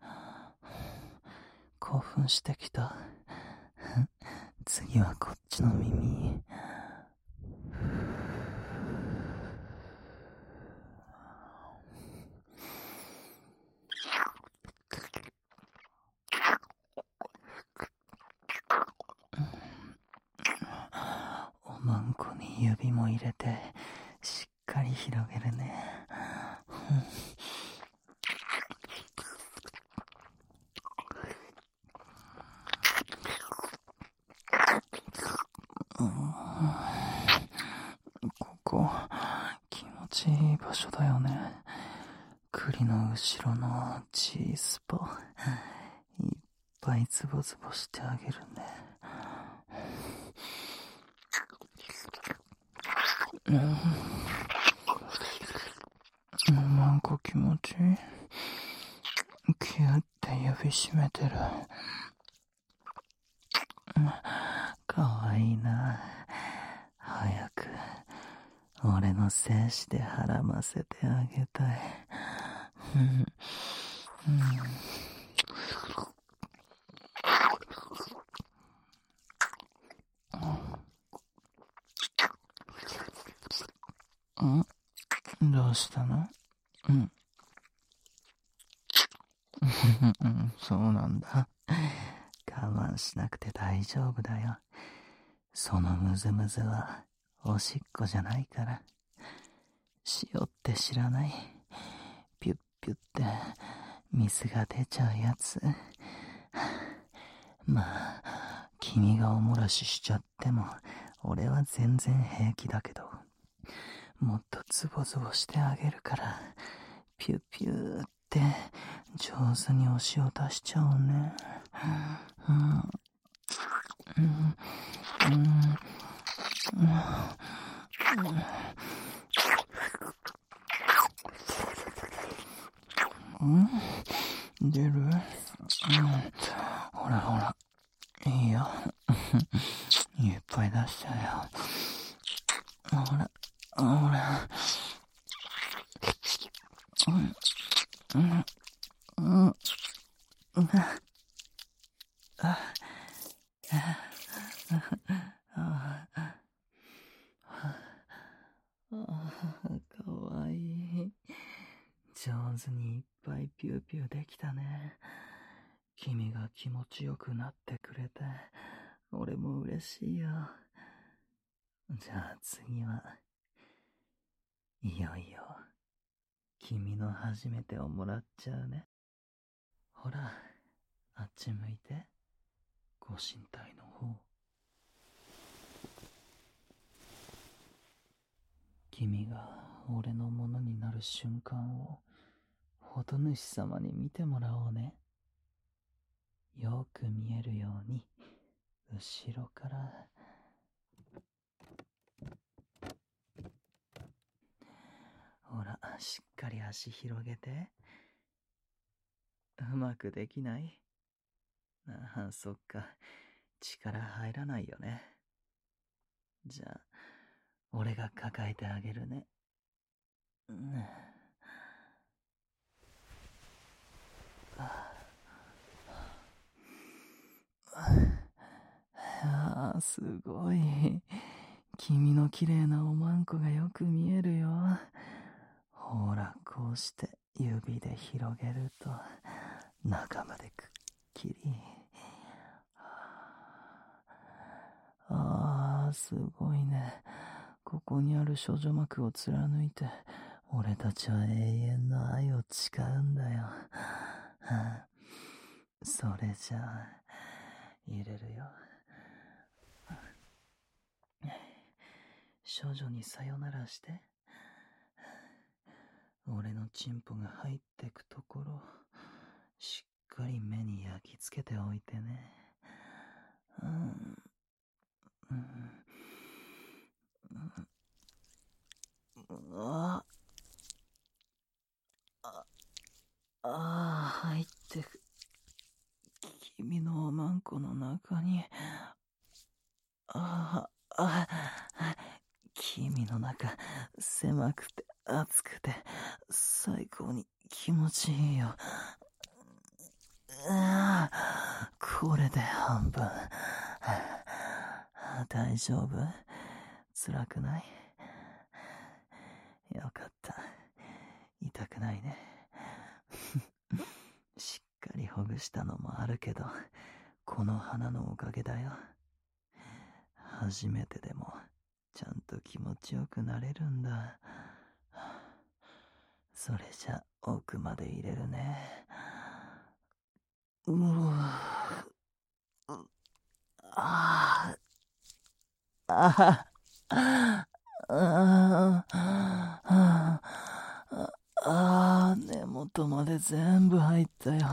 興奮してきた。次はこっちの耳。おまんこに指も入れてしっかり広げるね。ここ気持ちいい場所だよね。栗の後ろの G スポ、いっぱいズボズボしてあげるね。なんか気持ちいい。キューって指締めてる。かわいいな。早く俺の精子で腹ませてあげたい。どうしたの？そうなんだ。我慢しなくて大丈夫だよ。そのムズムズはおしっこじゃないから。塩って知らない？ピュッピュって水が出ちゃうやつ。まあ、君がおもらししちゃっても俺は全然平気だけど、もっとズボズボしてあげるから、ピュッピューって上手にお塩出しちゃおうね。出る？ほらほら、いいよ。いっぱい出しちゃうよ。ほら、ほら。かわいい。上手にいっぱいピューピューできたね。君が気持ちよくなってくれて、俺も嬉しいよ。じゃあ次はいよいよ君の初めてをもらっちゃうね。ほら、あっち向いて、ご神体の方。君が俺のものになる瞬間をほと主様に見てもらおうね。よく見えるように後ろから。ほら、しっかり足広げて。うまくできない？ああ、そっか。力入らないよね。じゃあ、俺が抱えてあげるね。ああ、すごい。君の綺麗なおまんこがよく見えるよ。ほら、こうして指で広げると中までくっきり。ああ、すごいね。ここにある処女膜を貫いて俺たちは永遠の愛を誓うんだよ。それじゃあ入れるよ。少女にさよならして。俺のチンポが入ってくところしっかり目に焼き付けておいてね。入ってく。君のおまんこの中に。君の中狭くて熱くて最高に気持ちいいよ。これで半分。大丈夫？辛くない？よかった。痛くないね。しっかりほぐしたのもあるけど、この花のおかげだよ。初めてでもちゃんと気持ちよくなれるんだ。それじゃ奥まで入れるね。根元まで全部入ったよ。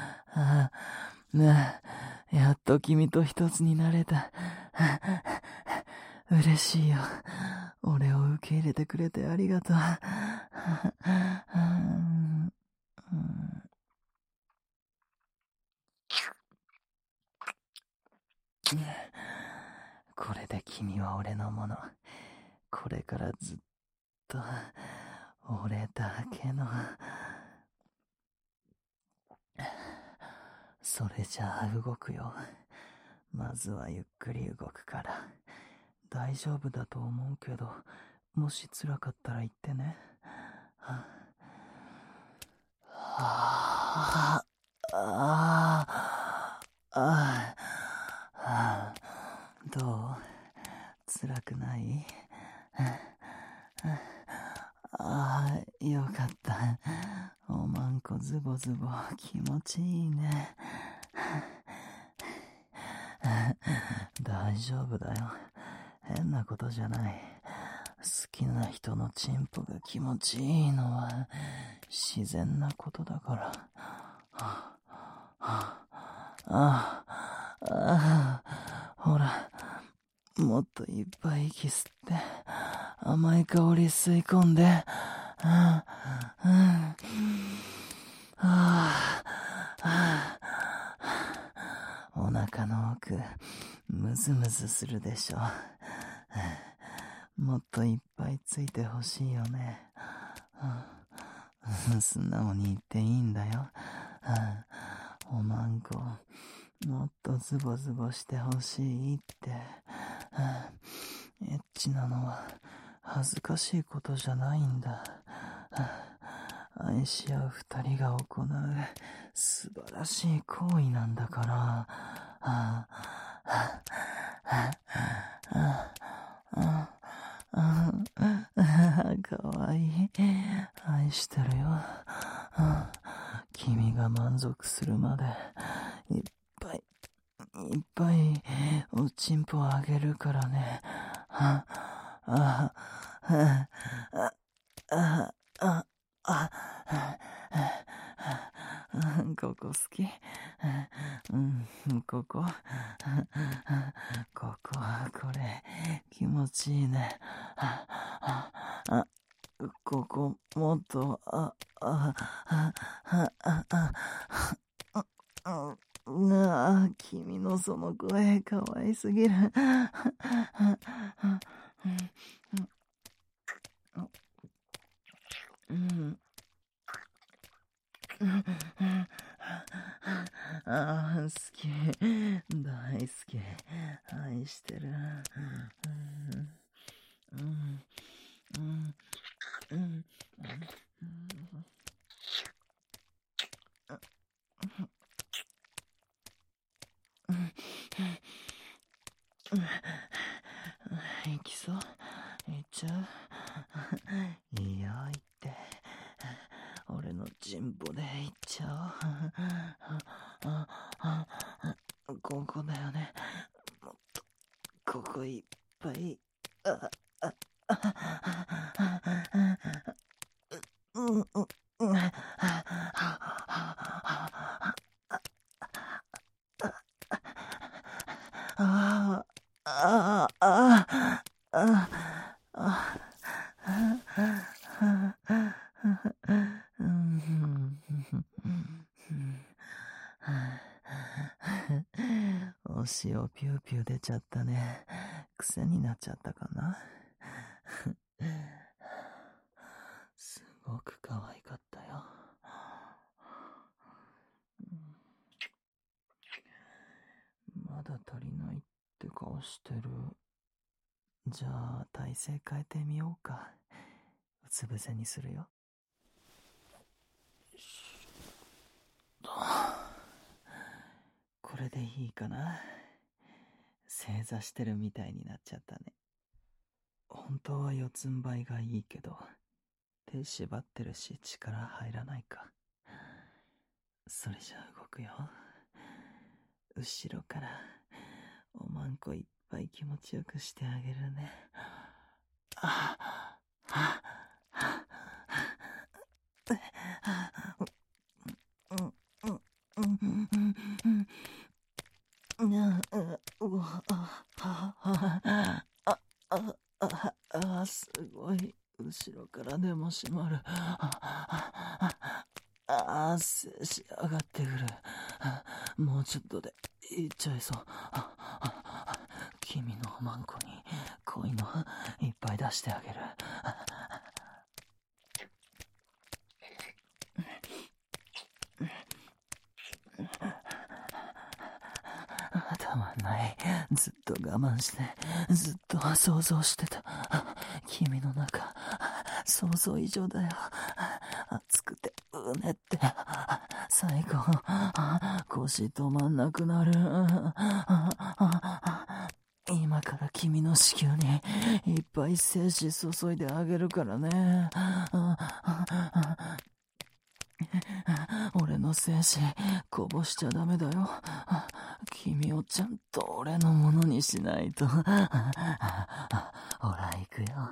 やっと君と一つになれた。嬉しいよ。俺を受け入れてくれてありがとう。これで君は俺のもの。これからずっと俺だけの。それじゃあ動くよ。まずはゆっくり動くから。大丈夫だと思うけど、もし辛かったら言ってね。どう？辛くない？よかった。おまんこズボズボ気持ちいいね。大丈夫だよ。変なことじゃない。好きな人のチンポが気持ちいいのは自然なことだから。ほら、もっといっぱい息吸って甘い香り吸い込んで。お腹の奥ムズムズするでしょ。もっといっぱいついてほしいよね。素直に言っていいんだよ。おまんこもっとズボズボしてほしいって。エッチなのは恥ずかしいことじゃないんだ。愛し合う二人が行う素晴らしい行為なんだから。 かわいい。愛してるよ。君が満足するまで、いっぱい、いっぱい、おちんぽあげるからね。ここ好き。ここ。これ、気持ちいいね。ここ、もっと、君のその声、かわいすぎる。好き。大好き。愛してる。行きそう？行っちゃう？いいよ、行って。俺のチンポで行っちゃおう。ここだよね。もっと、ここいっぱい。お塩ピューピュー出ちゃったね。癖になっちゃったかな。すごく可愛かったよ。まだ足りないって顔してる。じゃあ体勢変えてみようか。うつ伏せにするよ。これでいいかな。正座してるみたいになっちゃったね。本当は四つん這いがいいけど、手縛ってるし力入らないか。それじゃあ動くよ。後ろからおまんこいっぱい気持ちよくしてあげるね。すごい。後ろからでも締まる。静止上がってくる。もうちょっとでいっちゃいそう。君のおまんこに恋のいっぱい出してあげる。たまんない。ずっと我慢して、ずっと想像してた。君の中、想像以上だよ。熱くてうねって、最後、腰止まんなくなる。今から君の子宮にいっぱい精子注いであげるからね。俺の精子こぼしちゃダメだよ。君をちゃんと俺のものにしないと。ほら行くよ。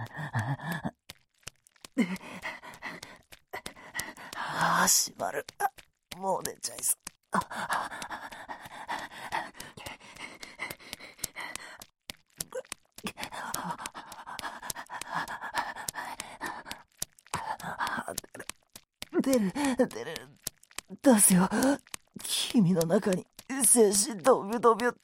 閉まる。もう出ちゃいそう。出る。出すよ。君の中に精子ドビュドビュって。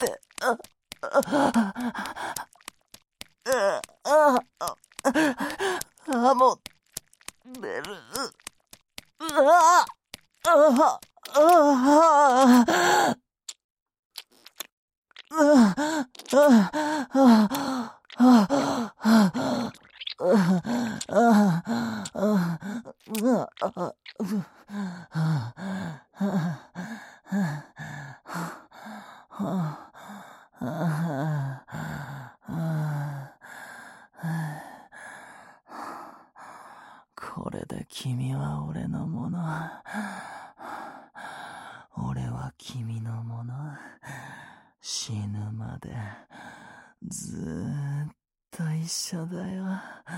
もう出る。 君は俺のもの。俺は君のもの。死ぬまでずーっと一緒だよ。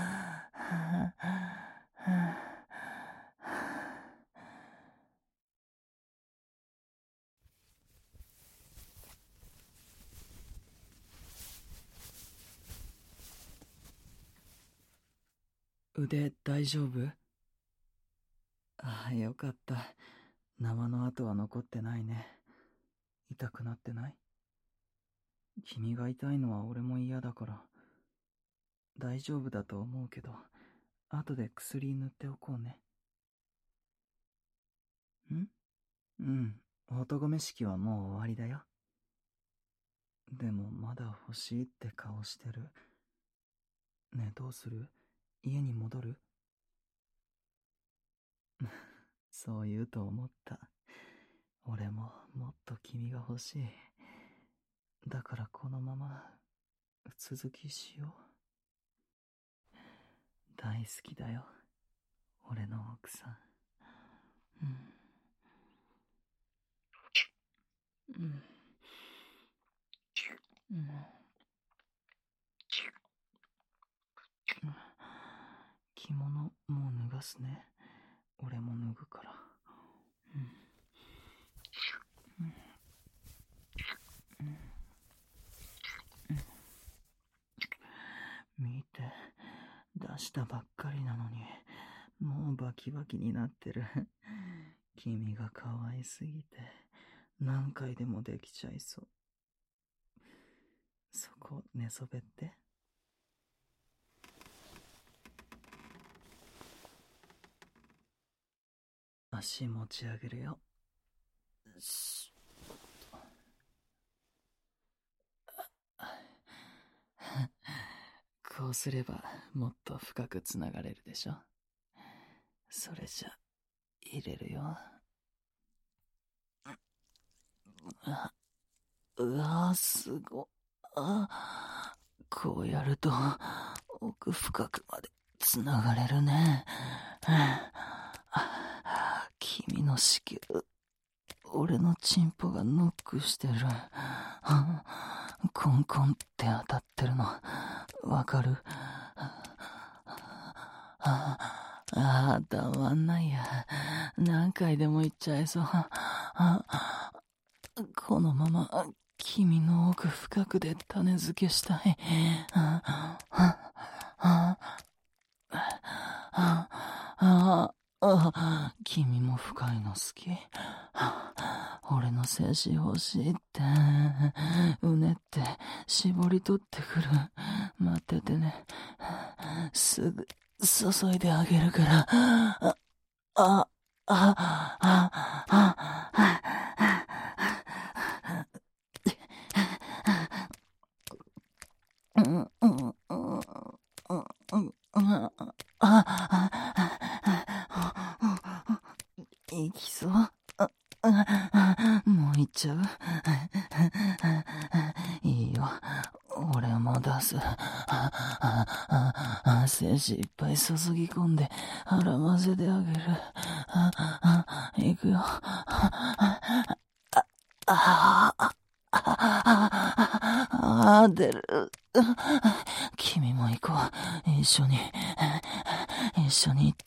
腕大丈夫？ ああ、よかった。縄の跡は残ってないね。痛くなってない？君が痛いのは俺も嫌だから。大丈夫だと思うけど、後で薬塗っておこうね。うん。男飯式はもう終わりだよ。でもまだ欲しいって顔してる。ねえ、どうする？家に戻る？そう言うと思った。俺ももっと君が欲しい。だからこのまま続きしよう。大好きだよ、俺の奥さん。着物もう脱がすね。俺も脱ぐから。見て、出したばっかりなのにもうバキバキになってる。君が可愛すぎて何回でもできちゃいそう。そこ寝そべって。足持ち上げるよ。こうすればもっと深くつながれるでしょ。それじゃ入れるよ。うわ、すご。こうやると奥深くまでつながれるね。君の子宮、俺のチンポがノックしてる。コンコンって当たってるのわかる？たまんないや。何回でも言っちゃえそう。このまま君の奥深くで種付けしたい。君も深いの好き？俺の精子欲しいって。うねって絞り取ってくる。待っててね。すぐ注いであげるから。行きそう？もう行っちゃう？いいよ、俺も出す。精子いっぱい注ぎ込んで腹混ぜてあげる。行くよ。出る。君も行こう。一緒に行って。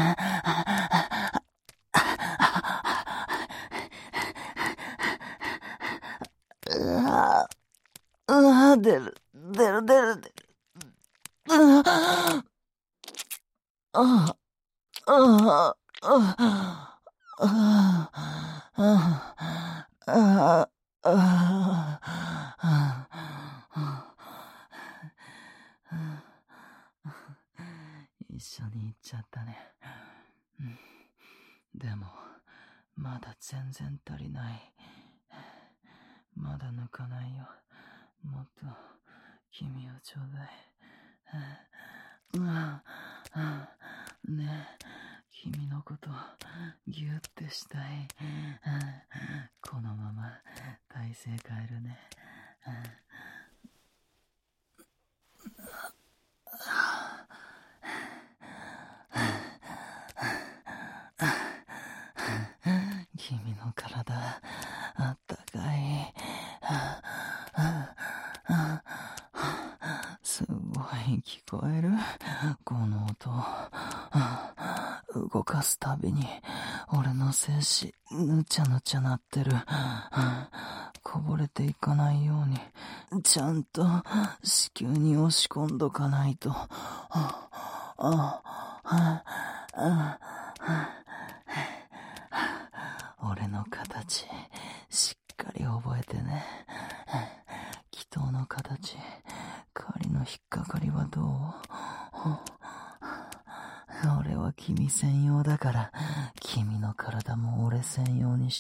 出る。一緒に行っちゃったね。でもまだ全然足りない。まだ抜かないよ。もっと君をちょうだい。ねえ、君のことギュッてしたい。このまま体勢変えるね。 君の体、あったかい。すごい聞こえる？この音。動かすたびに、俺の精子、ぬちゃぬちゃなってる。こぼれていかないように、ちゃんと子宮に押し込んどかないと。俺の形、しっかり覚えてね。祈祷の形、針の引っかかりはどう？俺は君専用だから、君の体も俺専用にして。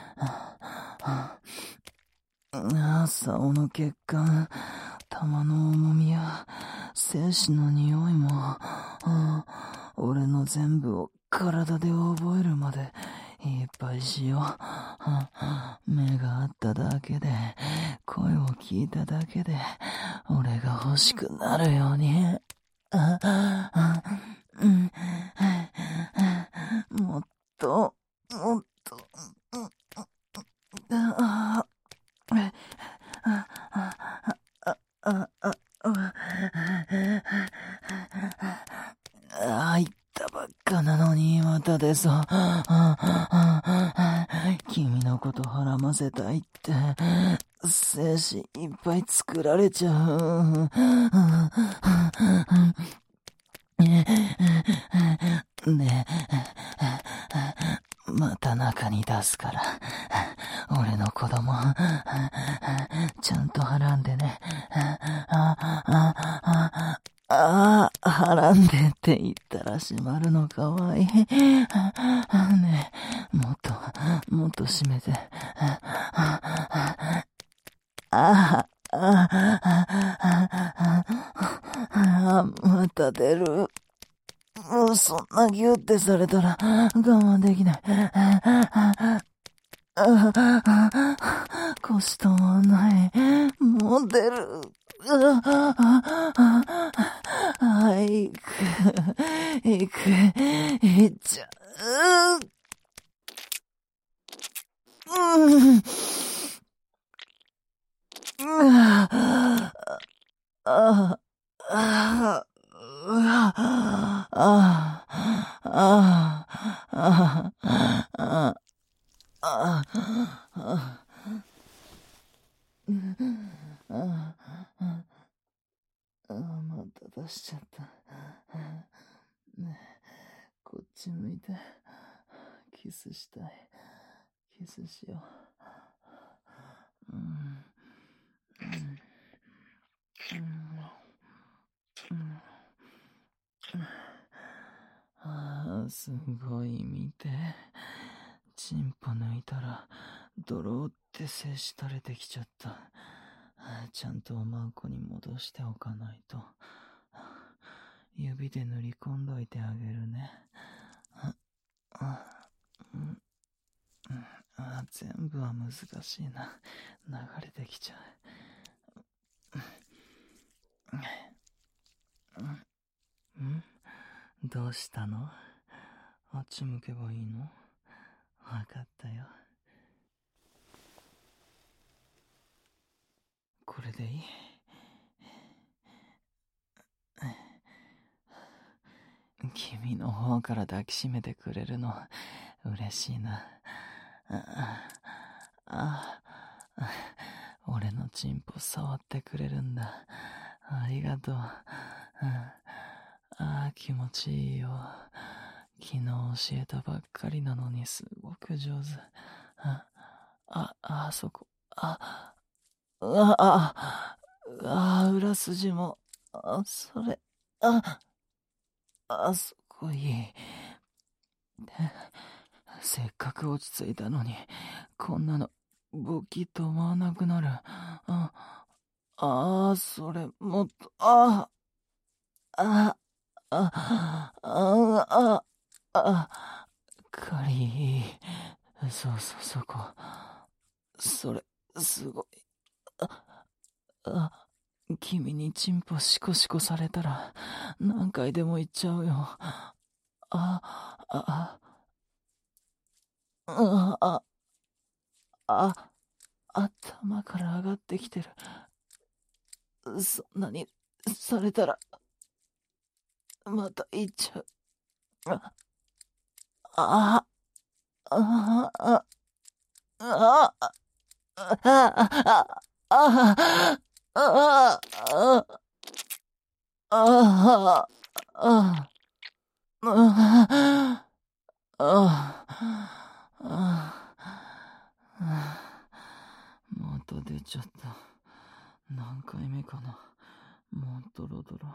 竿の血管、玉の重みや、精子の匂いも、俺の全部を体で覚えるまで、いっぱいしよう。目があっただけで、声を聞いただけで、俺が欲しくなるように。もっと、もっと、入ったばっかなのにまた出そう。君のことはらませたいって、精子いっぱい作られちゃう。ねえ、また中に出すから、俺の子供、ちゃんとはらんでね。はらんでって言ったら閉まるのかわいい。ねえ、もっと閉めて。また出る。そんなギュってされたら我慢できない。腰止まんない。もう出る。行っちゃう。また出しちゃった。ねえ、こっち向いて、キスしたい。キスしよう。すごい見て。チンポ抜いたら、ドローって精子垂れてきちゃった。ちゃんとおまんこに戻しておかないと。指で塗り込んどいてあげるね。全部は難しいな。流れてきちゃう。どうしたの？あっち向けばいいの？わかったよ。これでいい？君の方から抱きしめてくれるの嬉しいな。俺のチンポ触ってくれるんだ。ありがとう。気持ちいいよ。昨日教えたばっかりなのにすごく上手。そこ。裏筋も。それ。そこいい。せっかく落ち着いたのに、こんなの、ボキ止まらなくなる。それ、もっと、カリー、そこ。それ、すごい。君にチンポシコシコされたら、何回でも言っちゃうよ。 頭から上がってきてる。そんなにされたら、また言っちゃう。あ、あ、あ、あ、あ、あ、あ、あ、あ、あ、あ、あ、また出ちゃった。何回目かな。もうドロドロ。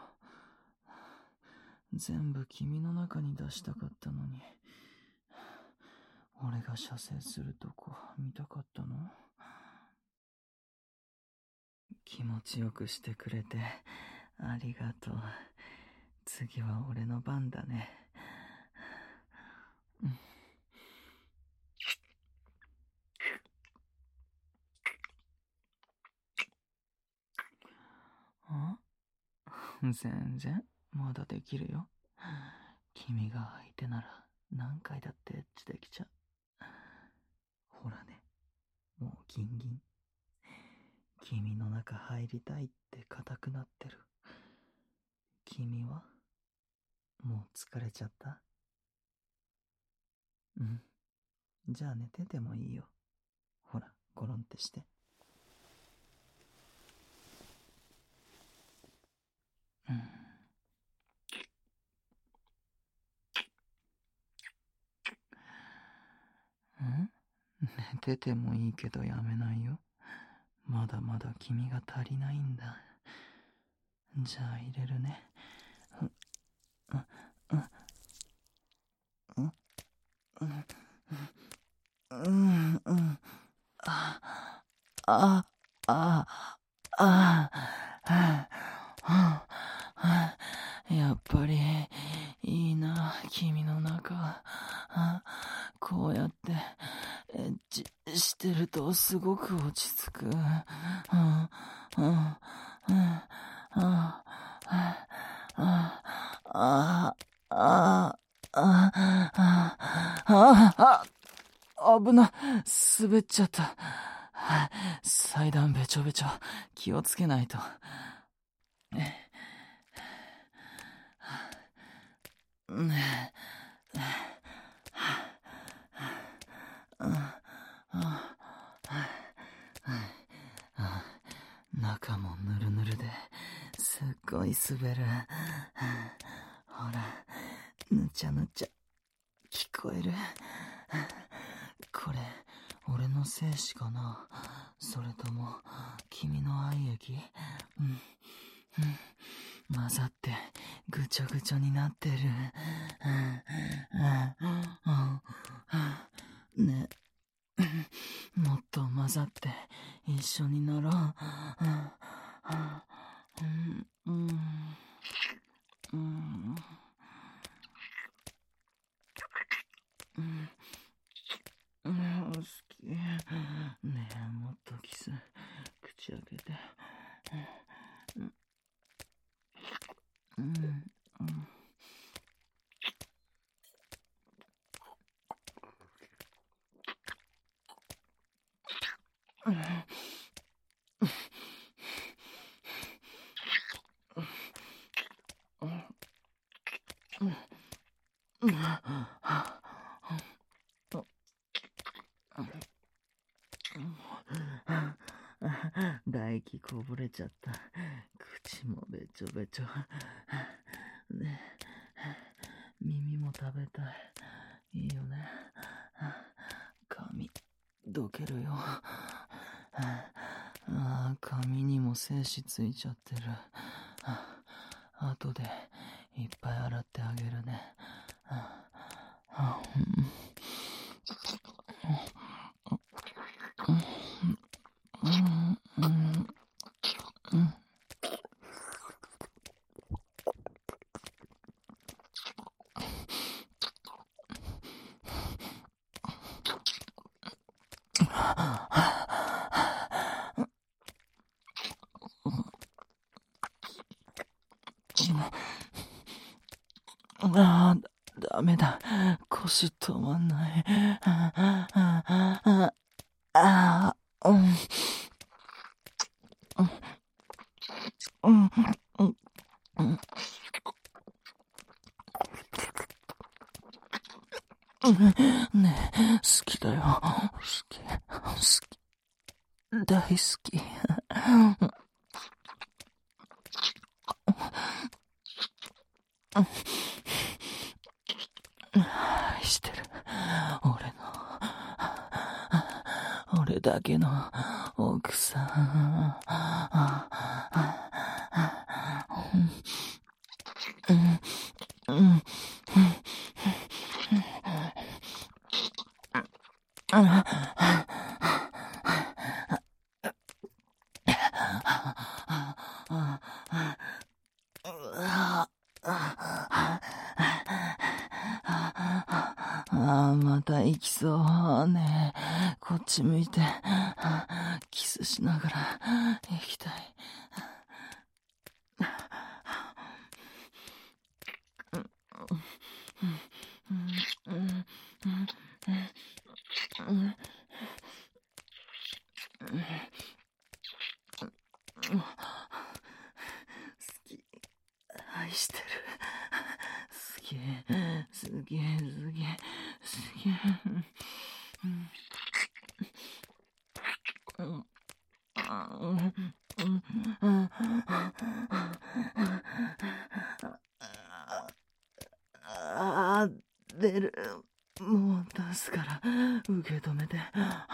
全部君の中に出したかったのに。俺が射精するとこ見たかったの？気持ちよくしてくれてありがとう。次は俺の番だね。全然まだできるよ。君が相手なら何回だってエッチできちゃう。ほらね、もうギンギン。君の中入りたいって固くなってる。君はもう疲れちゃった？じゃあ寝ててもいいよ。ほら、ゴロンってして。寝ててもいいけどやめないよ。まだまだ君が足りないんだ。じゃあ入れるね。やっぱりいいな、君の中。こうやってエッチしてるとすごく落ち着く。危な、滑っちゃった。祭壇べちょべちょ、気をつけないと。中もぬるぬるですっごい滑る。ほら、ぬちゃぬちゃ聞こえる。これ俺の精子かな、それとも君の愛液？混ざってぐちょぐちょになってる。ね、もっと混ざって一緒になろう。好き。ねえ、もっとキス口開けて。唾液こぼれちゃった。口もべちょべちょ。ね、耳も食べたい。いいよね。髪どけるよ。髪にも精子ついちゃってる。後でいっぱい洗ってあげるね。 ダメだ。腰止まんない。ねえ、好きだよ。好き。大好き。愛してる。俺だけの奥さん。また行きそうね。こっち向いてキスしながら行きたい。好き。愛してる。すげえ。出る。もう出すから受け止めて。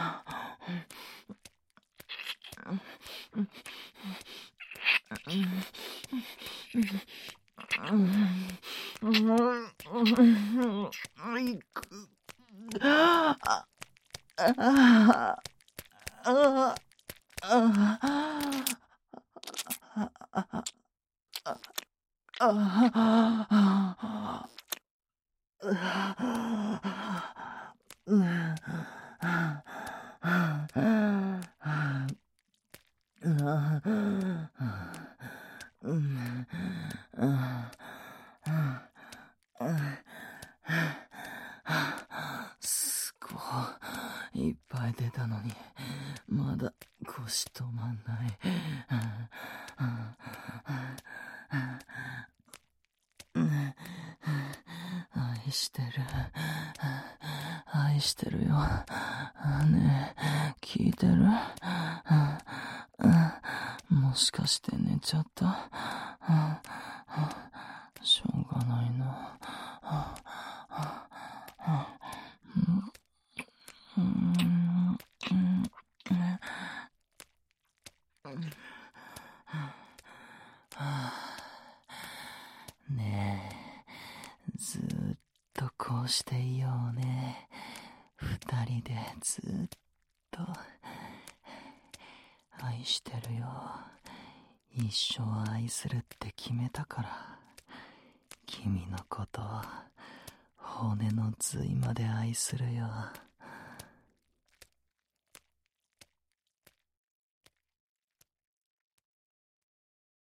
すごい。いっぱい出たのにまだ腰止まんない。愛してるよ。ねえ、聞いてる？もしかして寝ちゃった？しょうがないな。ねえ、ずっとこうしていようね。二人でずっと。愛してるよ。一生愛するって決めたから。君のこと骨の髄まで愛するよ。